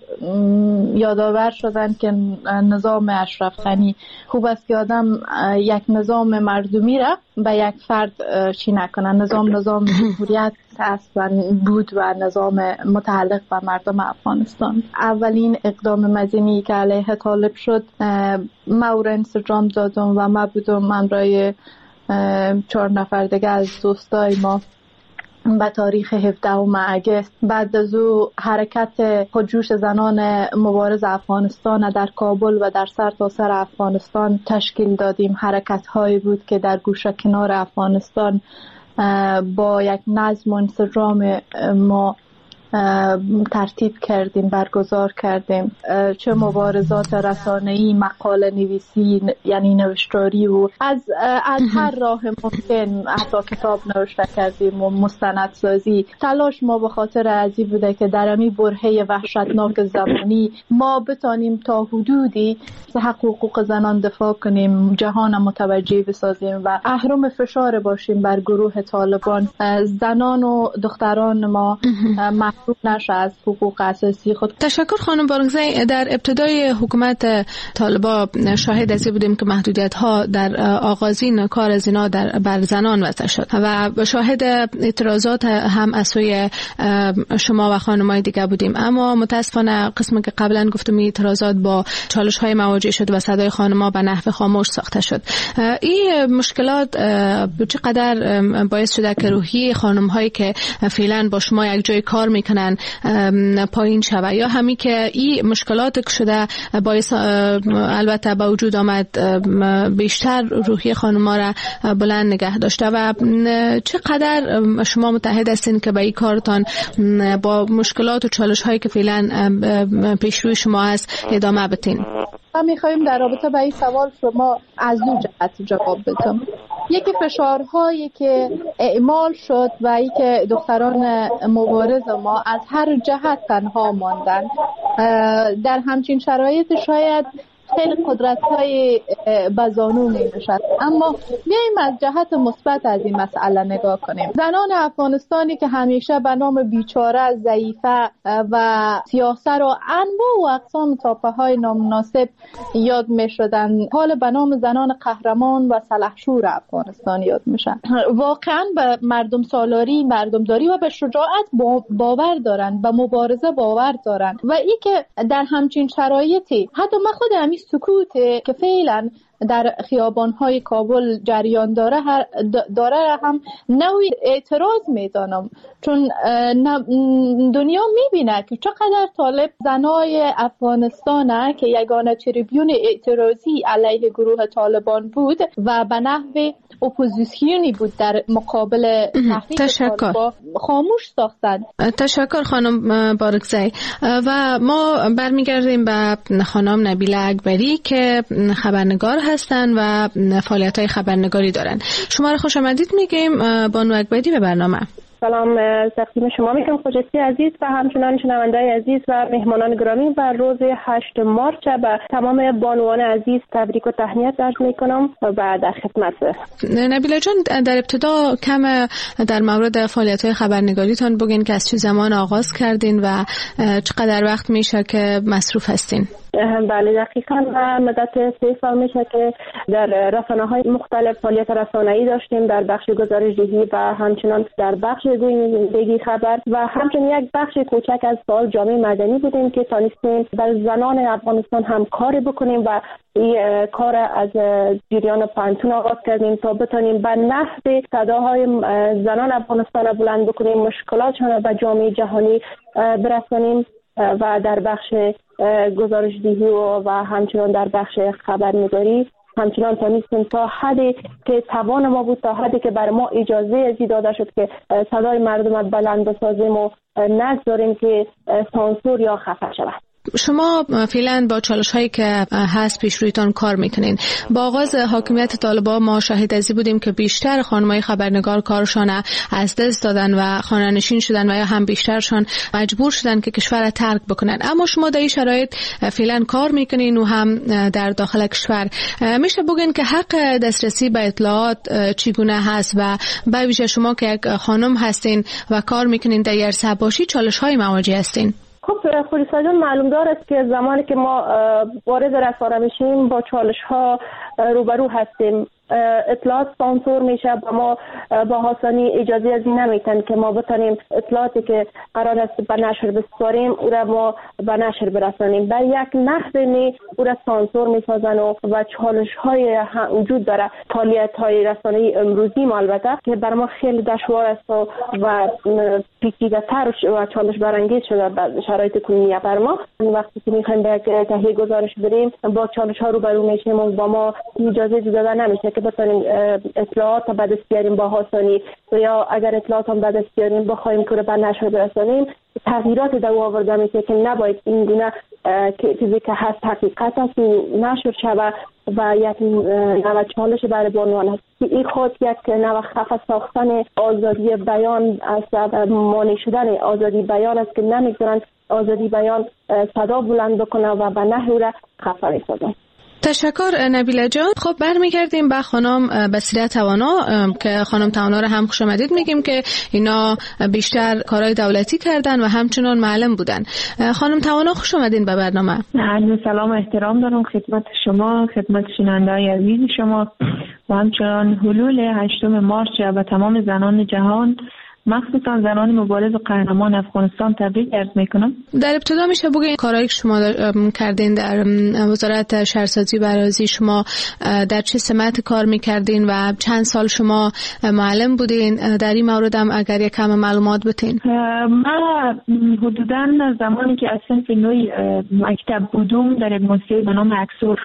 یادآور شدن که نظام اشرف غنی خوب است که آدم یک نظام مردمی را به یک فرد چی نکنن. نظام جمهوریت اصلا بود و نظام متعلق به مردم افغانستان. اولین اقدام مدنی که علیه طالب شد، ما او را انسجام دادم و ما بودم همراه 4 نفر دیگه از دوستای ما به تاریخ 17 اگست بعد از او حرکت خودجوش زنان مبارز افغانستان در کابل و در سرتاسر افغانستان تشکیل دادیم. حرکت هایی بود که در گوشه کنار افغانستان با یک نظم و انسجام ما ترتیب کردیم، برگزار کردیم. چه مبارزات رسانه‌ای، مقاله نویسی یعنی نوشتاری و از هر راه ممکن، حتی کتاب نوشته کردیم و مستندسازی. تلاش ما به خاطر ازی بوده که در امی برهه وحشتناک زمانی ما بتانیم تا حدودی حقوق زنان دفاع کنیم، جهان متوجه بسازیم و اهرم فشار باشیم بر گروه طالبان. زنان و دختران ما محروم نشه از حقوق اساسی خود. تشکر خانم بارگزی. در ابتدای حکومت طالبان شاهد از بودیم که محدودیت ها در آغازین کار زنا بر زنان وضع شد و شاهد اعتراضات هم از سوی شما و خانمای دیگه بودیم، اما متاسفانه قسمی که قبلا گفتم اعتراضات با چالش های مواجه شد و صدای خانم‌ها به نحو خاموش ساخته شد. این مشکلات چقدر باعث شده که روحی خانم‌هایی که فعلا با شما یک جای کار میکنن پایین شود، یا همین که این مشکلات که شده باعث البته با وجود آمد بیشتر روحی خانم‌ها را بلند نگه داشته و چقدر شما متحد هستین که به این کارتان با مشکلات و چالش هایی که فعلا پیش روی شما هست ادامه بدین؟ ما می‌خوایم در رابطه با این سوال شما از دو جهت جواب بدم. یکی فشارهایی که اعمال شد و ای که دختران مبارز ما از هر جهت تنها ماندن. در همچین شرایط شاید خیلی قدرت‌های بزانو می‌نشد، اما بیاییم از جهت مثبت از این مسئله نگاه کنیم. زنان افغانستانی که همیشه به نام بیچاره، ضعیفه و سیاست و انواع و اقسام تاپه‌های نامناسب یاد می‌شدن، حال به نام زنان قهرمان و سلحشور افغانستان یاد میشن. واقعاً به مردم سالاری، مردمداری و به شجاعت باور دارن، به مبارزه باور دارن و این که در همچین شرایطی حتی من خودم سکوت که فعلا در خیابان‌های کابل جریان داره هم نوعی اعتراض میدانم، چون دنیا میبینه که چقدر طالب زنای افغانستانه که یگانه تریبیون اعتراضی علیه گروه طالبان بود و به نحو اپوزیسیونی بود در مقابل تحریک طالبان، خاموش ساختند. تشکر خانم بارگزی. و ما برمیگردیم به خانم نبیله اکبری که خبرنگار هستن و فعالیت‌های خبرنگاری دارن. شما را خوش آمدید میگیم بانو اکبری به برنامه. سلام تقدیم شما میکنم خوجستی عزیز و همچنان شنونده‌های عزیز و مهمانان گرامی. بر روز 8 مارچ به تمام بانوان عزیز تبریک و تهنیت عرض میکنم و در خدمت. نبیله جان، در ابتدا کم در مورد فعالیت‌های خبرنگاریتان بگین که از چه زمان آغاز کردین و چقدر وقت میشه که مصروف هستین؟ بله دقیقاً مدت 3 سال میشه که در رسانه‌های مختلف فعالیت رسانه‌ای داشتیم، در بخش گزارش‌دهی و همچنان در بخش گویندگی خبر و همچنین یک بخش کوچک از فعال جامعه مدنی بودیم که تانستیم بر زنان افغانستان هم کار بکنیم و این کار از جریان پانتون آغاز کردیم تا بتونیم به نحو صداهای زنان افغانستان بلند بکنیم، مشکلاتشان به جامعه جهانی برسانیم و در بخش گزارش‌دهی و همچنان در بخش خبرنگاری همچنان تونستیم تا حدی که توان ما بود، تا حدی که بر ما اجازه داده شد که صدای مردم بلند بسازیم و نگذاریم که سانسور یا خفه شود. شما فعلا با چالش هایی که هست پیش رویتان کار میکنین. با آغاز حاکمیت طالبان ما شاهد ازی بودیم که بیشتر خانمای خبرنگار کارشان از دست دادن و خانه نشین شدن و یا هم بیشترشان مجبور شدن که کشور را ترک بکنن. اما شما در این شرایط فعلا کار میکنین و هم در داخل کشور. میشه بگین که حق دسترسی به اطلاعات چگونه هست و به ویژه شما که یک خانم هستین و کار میکنین در عرصه باشی چالش های مواجه هستین؟ خب خلیصه جان معلوم دارد که زمانی که ما وارد رسانه میشیم با چالش ها روبرو هستیم. اطلاعات سانسور میشه و ما با آسانی اجازه از این نمیتن که ما بتونیم اطلاعاتی که قرار است به نشر بسپاریم او را ما به نشر برسانیم. به یک نحوی او را سانسور میسازن و چالش های وجود داره. فعالیت های رسانه‌ای امروزی ما البته که بر ما خیلی دشوار است و پیچیده تر و چالش برانگیز شده در شرایط کنونی بر ما. وقتی که میخوایم به تهیه گزارش بریم با چالش ها روبرو میشیم و با ما اجازه داده نمیشه که بتونیم اطلاعات به دست بیاریم با آسانی و یا اگر اطلاعات هم به دست بیاریم بخوایم که به نشر برسانیم. تغییرات در آورده میشه که نباید این گونه چیزی که هست حقیقت است نشر شود و یک نوع چالش برای بانوان است. این خود یک نوع خفه ساختن آزادی بیان است، مانع شدن آزادی بیان است که نمیگذارن آزادی بیان صدا بلند بکنه و به نحو را خفه میسازن. تشکر نبیله جان. خب برمیگردیم به خانم بصیره توانا که خانم توانا رو هم خوش آمدید میگیم که اینا بیشتر کارهای دولتی کردن و همچنان معلم بودن. خانم توانا خوش آمدین به برنامه. سلام و احترام دارم خدمت شما، خدمت شنونده‌های عزیز شما و همچنان حلول 8 مارچ به تمام زنان جهان مخصوصا زنان مبارز و قهرمان افغانستان تبریک عرض میکنم. در ابتدا میشه بگین کارهایی که شما کردین در وزارت شهرسازی و اراضی، شما در چه سمت کار میکردین و چند سال شما معلم بودین؟ در این مورد هم اگر یک کم معلومات بتین. من حدودا زمانی که از صنف نوعی مکتب بودم در یک مؤسسه به نام اکسور،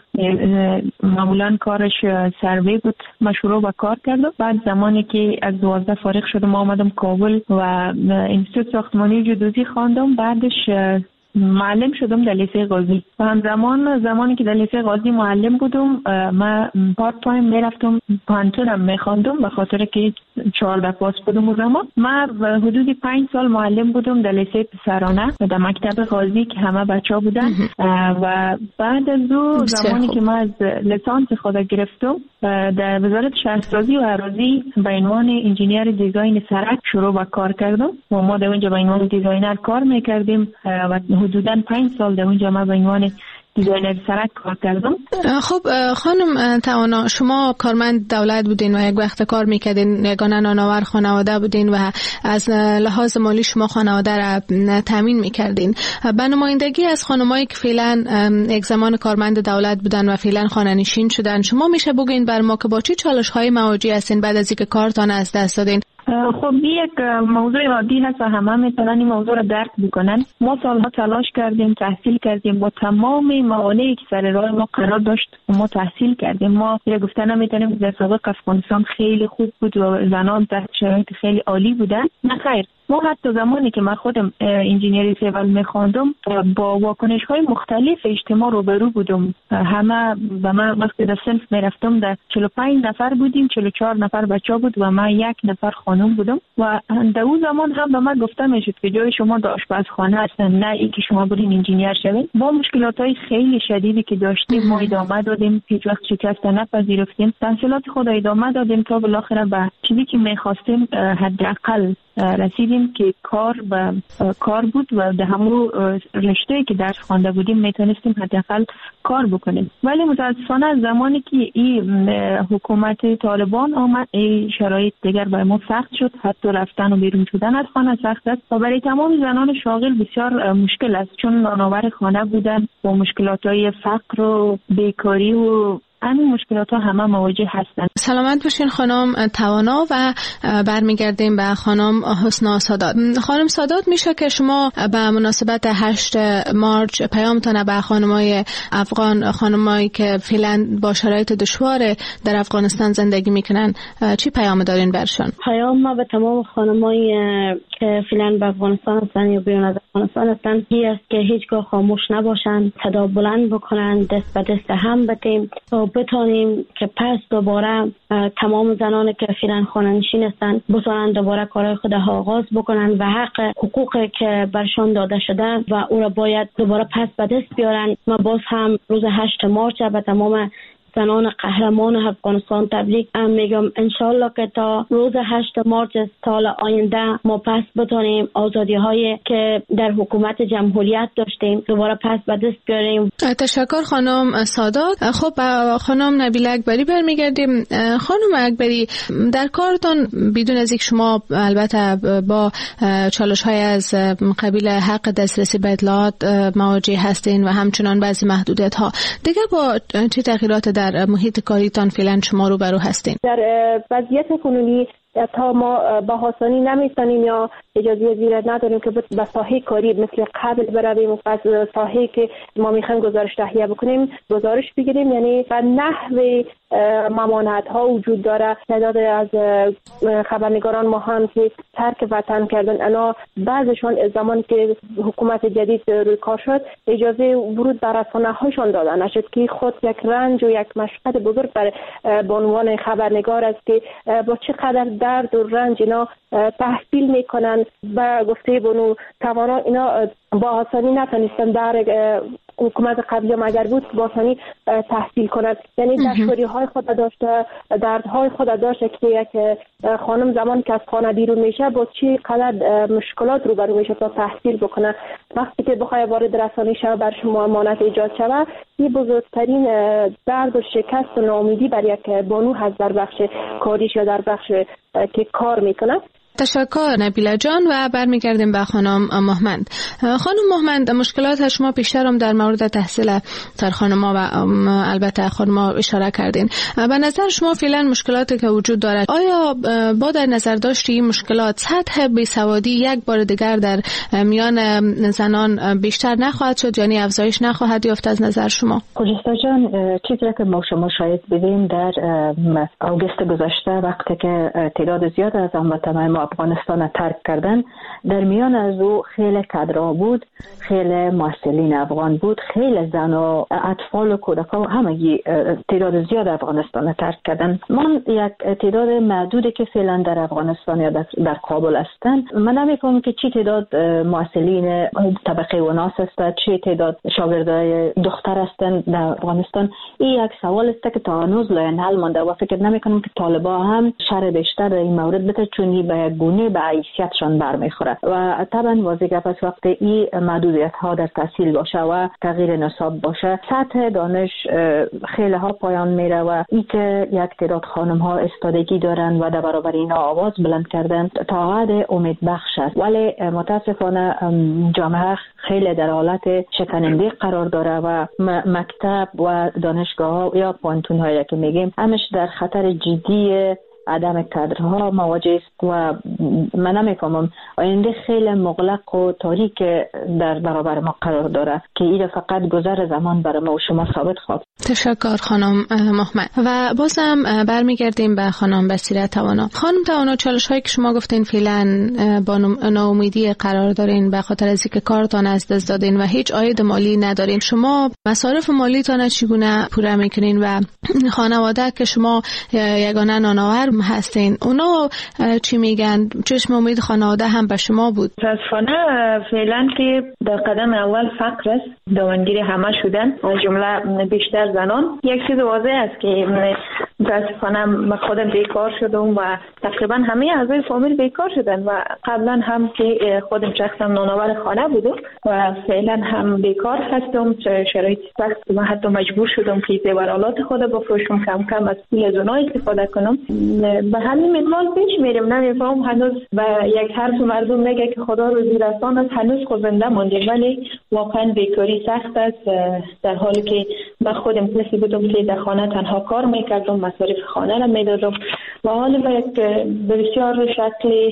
معمولا کارش سروی بود، مشروع و کار کردم. بعد زمانی که از 12 فارغ شدم آمدم کابل و انستیتوت ساختمانی جدوزی خواندم. بعدش معلم شدم در لیسه قاضی و همزمان زمانی که در لیسه قاضی معلم بودم من پارت تایم میرفتم پانتونم میخواندم به خاطر که 14 پاس بودم. و زمان من حدود 5 سال معلم بودم در لیسه پسرانه در مکتب قاضی که همه بچه ها بودن و بعد از او زمانی که من از لیسانس خود گرفتم در وزارت شهرسازی و اراضی به عنوان انجینیر دیزاین سرک شروع به کار کردم و ما در اونجا به عنوان دیزاینر کار میکردیم و حدوداً 5 سال در اونجا ما به عنوان دیزاینر سرک کار کردم. خب خانم توانا، شما کارمند دولت بودین و یک وقت کار میکردین، یگانه نانآور خانواده بودین و از لحاظ مالی شما خانواده را تامین میکردین. به نمایندگی از خانمایی که فعلا یک زمان کارمند دولت بودن و فعلا خانه‌نشین شدن، شما میشه بگین بر ما که با چه چالش‌های مواجه هستین بعد از اینکه کارتان از دست دادین؟ خب یک موضوع عادی هست و همه میتونن این موضوع را درک بکنن. ما سالها تلاش کردیم، تحصیل کردیم، با تمام موانعی که سر راه ما قرار داشت ما تحصیل کردیم. ما یه گفتن نمیتونیم در سابق افغانستان خیلی خوب بود و زنان در شرایط خیلی عالی بودن. نه خیر، ما حتی زمانی که من خودم انجینری سیول میخواندم با واکنش های مختلف اجتماع روبرو بودم. همه و من وقتی در صنف میرفتم در 45 نفر بودیم، 44 نفر بچه بود و من 1 نفر خانم بودم و در اون زمان هم به من گفته میشد که جای شما در آشپزخانه هستن، نه ای که شما برین انجینیر شوید. با مشکلات های خیلی شدیدی که داشتیم ما ادامه دادیم، هیچ وقت شکست نپذیرفتیم، تحصیلات خود ادامه دادیم تا بالاخره به چیزی که میخواستیم حداقل رسیدیم که کار بود و در همون رشته‌ای که درس خوانده بودیم میتونستیم حداقل کار بکنیم. ولی متاسفانه از زمانی که این حکومت طالبان آمد این شرایط دیگر برای ما سخت شد، حتی رفتن و بیرون شدن از خانه سخت است و برای تمام زنان شاغل بسیار مشکل است، چون نانآور خانه بودن با مشکلات‌های فقر و بیکاری و همین مشکلات ها همه مواجه هستند. سلامت باشین خانم توانا و برمیگردیم به خانم حسنا سادات. خانم سادات، میشه که شما به مناسبت 8 مارچ پیامتان به خانمای افغان، خانمایی که فعلا با شرایط دشوار در افغانستان زندگی میکنن، چی پیام دارین برشان؟ پیام ما به تمام خانمایی که فعلا به افغانستان هستن یا بیرون از افغانستان هستن این است که هیچگاه خاموش نباشن، صدا بلند بکنن، دست به دست هم بدیم تا بتونیم که پس دوباره تمام زنان که فعلا خانه‌نشین هستن بتونن دوباره کارهای خود آغاز بکنن و حق حقوقی که برشان داده شده و او را باید دوباره پس به دست بیارن. ما باز هم روز 8 مارچ به تمام زنان قهرمان افغانستان تبریک میگم. انشالله که تا روز 8 مارس سال آینده ما پس بتونیم آزادی هایی که در حکومت جمهوریت داشتیم دوباره پس به دست بیاریم. تشکر خانم سادات. خب خانم نبیله اکبری برمیگردیم. خانم اکبری، در کارتان بدون از اینکه شما البته با چالش های از قبیل حق دسترسی به اطلاعات مواجه هستین و همچنان بعضی محدودیت ها، دیگه با چه تغییرات در محیط کاریتان فعلا شما روبرو هستین؟ در وضعیت کنونی تا ما به آسانی نمیتونیم یا اجازه زیر نداریم که به ساحه کاری مثل قبل برویم و از ساحه که ما میخوایم گزارش تهیه بکنیم گزارش بگیریم. یعنی به نحو ممانعت ها وجود داره. تعداد از خبرنگاران ما هم که ترک وطن کردن، انا بعضشان از زمان که حکومت جدید روی کار شد اجازه ورود به رسانه هاشون دادن نشد که خود یک رنج و یک مشقت بزرگ به عنوان خبرنگار است که با چقدر درد و رنج اینا تحصیل میکنن. و گفته بنو توانا اینا با آسانی نتونستن در حکومت قبلی مگر بود با آسانی تحصیل کنند. یعنی دشواری های خود داشته، دردهای خود داشته که یک خانم زمان که از خانه بیرون میشه با چی قدر مشکلات روبرو میشه تا تحصیل بکنه. وقتی که بخواد وارد رسانه شه بر شما امانت ایجاد شود، این بزرگترین درد و شکست و ناامیدی بر یک بانو هست در بخش کاریش یا در بخش که کار میکنه. تشکر نبیله جان. و برمیگردیم به خانم مهمند. خانم مهمند، مشکلات شما پیشتر هم در مورد تحصیل در خانم‌ها و البته خانم‌ها اشاره کردین. به نظر شما فعلا مشکلاتی که وجود دارد، آیا با در نظر داشت این مشکلات سطح بیسوادی یک بار دیگر در میان زنان بیشتر نخواهد شد، یعنی افزایش نخواهد یافت از نظر شما؟ خجسته جان، چیزی که ما شما شاید بدیم در آگوست گذشته وقتی که تعداد زیاد از هموطنان افغانستان ترک کردن، در میان از او خیلی کادرها بود، خیلی مسئولین افغان بود، خیلی زن و اطفال و کودکان و همگی تعداد زیاد افغانستان ترک کردن. من یک تعداد محدودی که فعلا در افغانستان یا در کابل هستند، من نمی‌فهمم که چی تعداد مسئولین طبقه وناس است، چی تعداد شاگردای دختر هستند در افغانستان. این یک سوال است که تا هنوز لاین حل مانده و فکر نمی‌کنم که طالبان هم شر بیشتر در این مورد بده، چون به گونه به حیثیتشان برمیخوره. و طبعا واضح گپ است وقتی این محدودیت ها در تحصیل باشه و تغییر نصاب باشه، سطح دانش خیلی ها پایان میره و این که یک تعداد خانم ها استادگی دارن و در برابر اینا آواز بلند کردن تا حد امید بخش است. ولی متاسفانه جامعه خیلی در حالت شکننده قرار داره و مکتب و دانشگاه ها یا پانتون هایی که میگیم همش در خطر جدی عدم کادرها مواجه است و من نمیفهمم آینده خیلی مغلق و تاریک در برابر ما قرار داره که این فقط گذر زمان برای ما و شما ثابت خواهد. تشکر خانم محمد. و بازم برمیگردیم به خانم بصیره توانا. خانم توانا، چالش هایی که شما گفتین فعلا با ناامیدی قرار دارین به خاطر از اینکه کارتان از دست دادین و هیچ عاید مالی ندارین، شما مصارف مالیتان چگونه پوره میکنین و خانواده که شما یگانه نانآور هستین اونا چی میگن؟ چشم امید خانواده هم به شما بود؟ متاسفانه فعلا که در قدم اول فقر است، دامنگیر همه شدن از جمله بیشتر زنان. یک چیز واضح است که متاسفانه من خودم بیکار شدم و تقریبا همه اعضای فامیل بیکار شدن و قبلا هم که خودم شخصا نانآور خانه بودم و فعلا هم بیکار هستم. شرایط سخت من حتی مجبور شدم که زیورالات خود بفروشم، کم کم از پول از اونها استفاده کنم. به همین منوال پیش میریم. نمیفهم هنوز به یک حرف مردم میگه که خدا روزی رسان است، هنوز خود زنده ماندیم ولی واقعا بیکاری سخت است. در حالی که من خودم کسی بودم که در خانه تنها کار میکردم، مصارف خانه را میدادم و حالا به بسیار شکل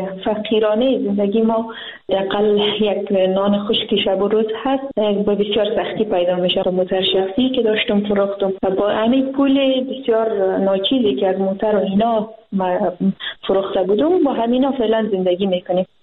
فقیرانه زندگی ما دقل یک نان خشک شب و روز هست با بسیار سختی پیدا میشه. موتر شخصی که داشتم فروختم و با همین پول بسیار ناچیزی که از موتر و اینا فروخته بودم با همینا فعلا زندگی میکنیم.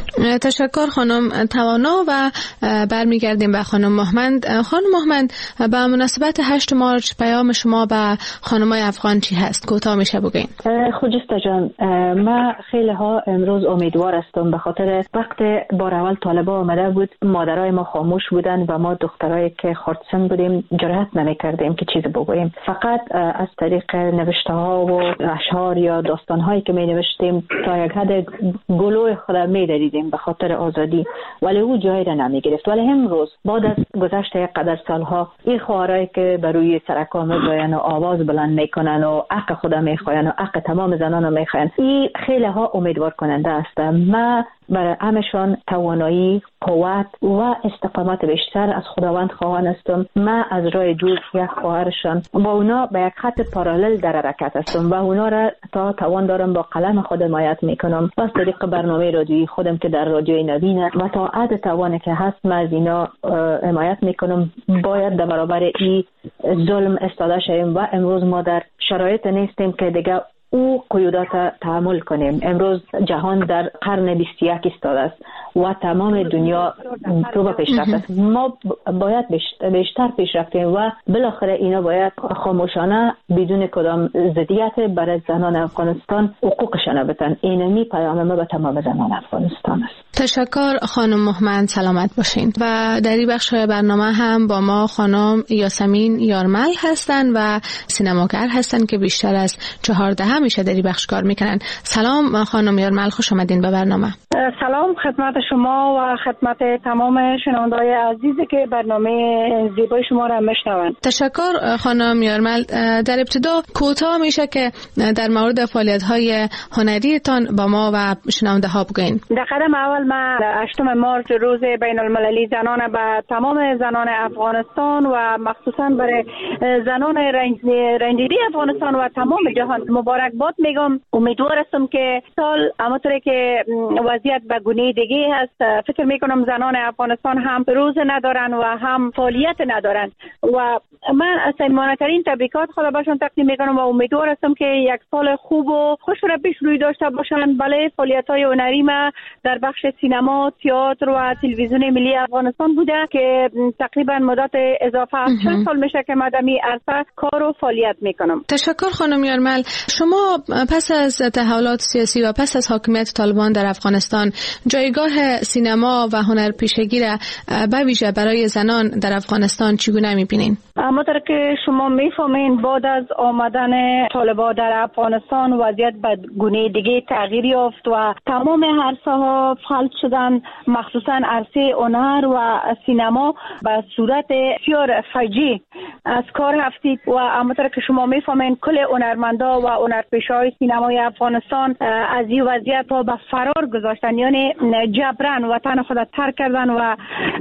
تشکر خانم توانا و برمیگردیم به خانم مهمند. خانم مهمند، به مناسبت 8 مارچ پیام شما به خانمای افغان چی هست؟ کوتاه میشه بگین. خجسته جان، ما خیلی ها امروز امیدوار هستم، به خاطر وقت بار اول طالبان آمده بود مادرای ما خاموش بودن و ما دخترایی که خردسن بودیم جرأت نمی‌کردیم که چیز بگوییم. فقط از طریق نوشته ها و اشعار یا داستان هایی که می نوشتیم تا یک حد گلوی خود می دریدیم به خاطر آزادی، ولی او جایی را نمی گرفت. ولی امروز بعد از گذشت یک قدر سالها این خواهرایی که بر روی سرکا می‌آیند و آواز بلند میکنن و حق خود میخواین و حق تمام زنان میخواین، این خیلی ها امیدوار کننده است. ما برای همشان توانایی، قوت و استقامت بیشتر از خداوند خواهان هستم. من از راه دور یک خواهرشان با اونا به یک خط پارالل در حرکت هستم و اونا را تا توان دارم با قلم خود حمایت میکنم و از طریق برنامه رادیویی خودم که در رادیوی نوین و تا حد توانی که هست من از اینا حمایت میکنم. باید در برابر این ظلم استاده شویم و امروز ما در شرایط نیستیم که دیگه او قیودات تحمل کنیم. امروز جهان در قرن 21 ایستاده است و تمام دنیا رو به پیشرفت است. ما باید بیشتر پیشرفت کنیم و بالاخره اینا باید خاموشانه بدون کدام ضدیت برای زنان افغانستان حقوقشان بدن. اینمی پیام ما به تمام زنان افغانستان است. تشکر خانم مهمند، سلامت باشین. و در این بخش برنامه هم با ما خانم یاسمین یارمل هستن و سینماگر هستن که بیشتر از 14 میشه در این بخش کار میکنن. سلام خانم یارمل، خوش آمدین به برنامه. سلام خدمت شما و خدمت تمام شنونده‌های عزیزی که برنامه زیبای شما را میشنوند. تشکر خانم یارمل. در ابتدا کوتاه میشه که در مورد فعالیت‌های هنریتان با ما و شنونده ها بگین. در قدم اول ما 8 مارچ روز بین المللی زنان به تمام زنان افغانستان و مخصوصا برای زنان رنجیده افغانستان و تمام جهان مبارکباد میگم. امیدوار هستم که سال همونطوری که وضعیت به گونه دیگه هست، فکر میکنم زنان افغانستان هم روز ندارن و هم فعالیت ندارن و من صمیمانه‌ترین تبریکات خدا باشون تقدیم میکنم و امیدوار هستم که یک سال خوب و خوش را پیش روی داشته باشن. بله، فعالیت‌های هنری ما در بخش سینما، تئاتر و تلویزیون ملی افغانستان بوده که تقریبا مدت اضافه 8 سال میشه که مدمی عرصه کار و فعالیت میکنم. تشکر خانم یارمل. شما پس از تحولات سیاسی و پس از حاکمیت طالبان در افغانستان جایگاه سینما و هنرپیشگی را به ویژه برای زنان در افغانستان چگونه می‌بینین؟ همانطور که شما میفهمین بعد از آمدن طالبان در افغانستان وضعیت به گونه دیگه تغییر یافت و تمام عرصه‌ها فلج شدن، مخصوصا عرصه هنر و سینما به صورت بسیار فجیع از کار رفتید و همانطور که شما میفهمین کل هنرمندا و هنرپیشه‌های سینمای افغانستان از این وضعیت ها به فرار گذاشتن، یعنی جبران وطن خود ترک کردن و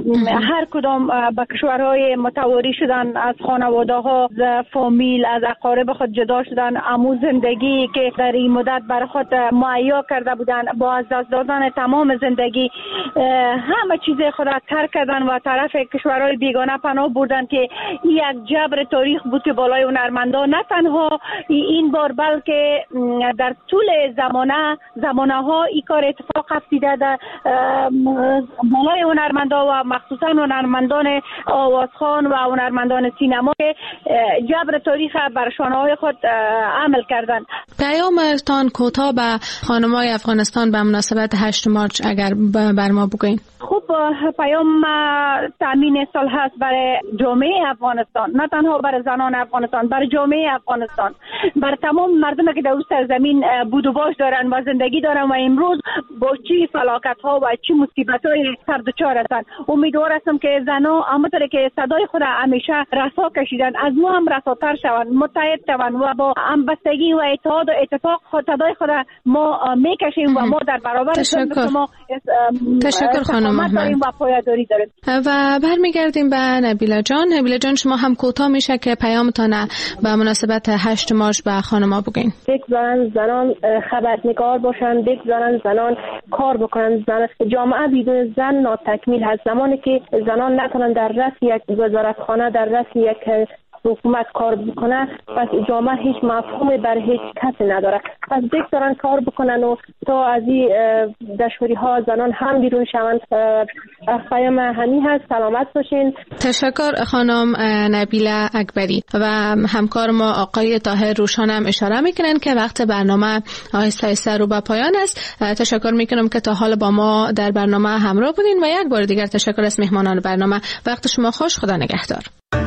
هر کدام به کشورهای متواری شدن، از خانواده ها، از فامیل، از اقارب خود جدا شدن. امو زندگی که در این مدت برای خود مهیا کرده بودن با از دست دادن تمام زندگی همه چیز خود ترک کردن و طرف کشورهای بیگانه پناه بردن که یک جبر تاریخ بود که بالای هنرمندان نه تنها این بار بلکه در طول زمانه ها این کار اتفاق افتیده در بالای هنرمندان و مخصوصا هنرمندان آوازخوان و هنرمندان سینما که جبر تاریخ بر شانه‌های خود عمل کردند. پیامتان کوتاه به خانم‌های افغانستان به مناسبت 8 مارچ اگر بر ما بگین. خب پیام تامین صلح هست برای جامعه افغانستان، نه تنها برای زنان افغانستان، برای جامعه افغانستان، برای تمام مردمی که در اون سرزمین بود و باش دارن و زندگی دارن و امروز با چی فلاکت ها و چی مصیبت های سر دچار هستن. امیدوار هستم که زنان همونطور که صدای خود همیشه رسا کشیدن از نو هم رساتر شوند، متحد شوند و با همبستگی و اتحاد و اتفاق صدای خود ما میکشیم و ما در برابر شما تشکر خانم مهمند و پایداری داریم. و برمیگردیم به نبیله جان. نبیله جان، شما هم کوتاه میشه که پیامتان به مناسبت 8 مارچ به خانم‌ها بگین. زنان خبرنگار باشن، زنان کار بکنن. جامعه بدون زن ناتکمیل هست. زمانی که زنان نتونن در رأس یک وزارتخانه، در رأس یک حکومت کار بکنه، پس جامعه هیچ مفهومی بر هیچ کسی نداره. پس بگذارن کار بکنن و تا از این دشواری ها زنان هم بیرون شوند. پیام همین هست. سلامت باشین. تشکر خانم نبیله اکبری. و همکار ما آقای طاهر روشان هم اشاره میکنن که وقت برنامه آهسته آهسته رو به پایان است. تشکر میکنم که تا حال با ما در برنامه همراه بودین و یک بار دیگر تشکر از مهمانان برنامه. وقت شما خوش. خدا نگهدار.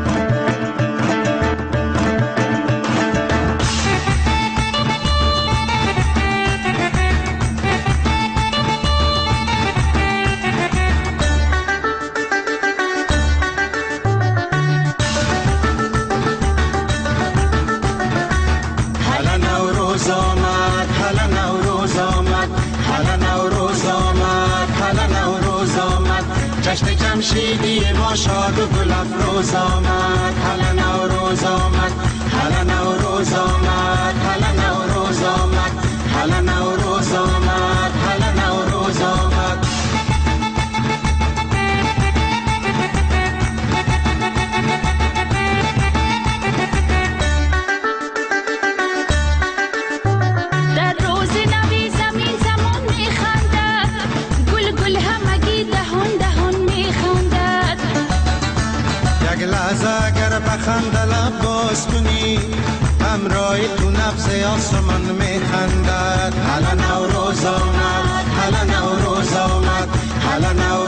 جمشیدی ما شاد و گل افروز آمد، هلا نوروز آمد، هلا نوروز آمد، هلا نوروز آمد، هلا نوروز آمد، هلا نوروز آمد. در روز نوی زمین زمان میخندد، گل گل همگی دهان دهان میخندد. یک لحظه اگر بخنده لب باز کنی، همراه تو نفس آسمان میخندد. هلا نوروز آمد، هلا نوروز آمد، هلا نوروز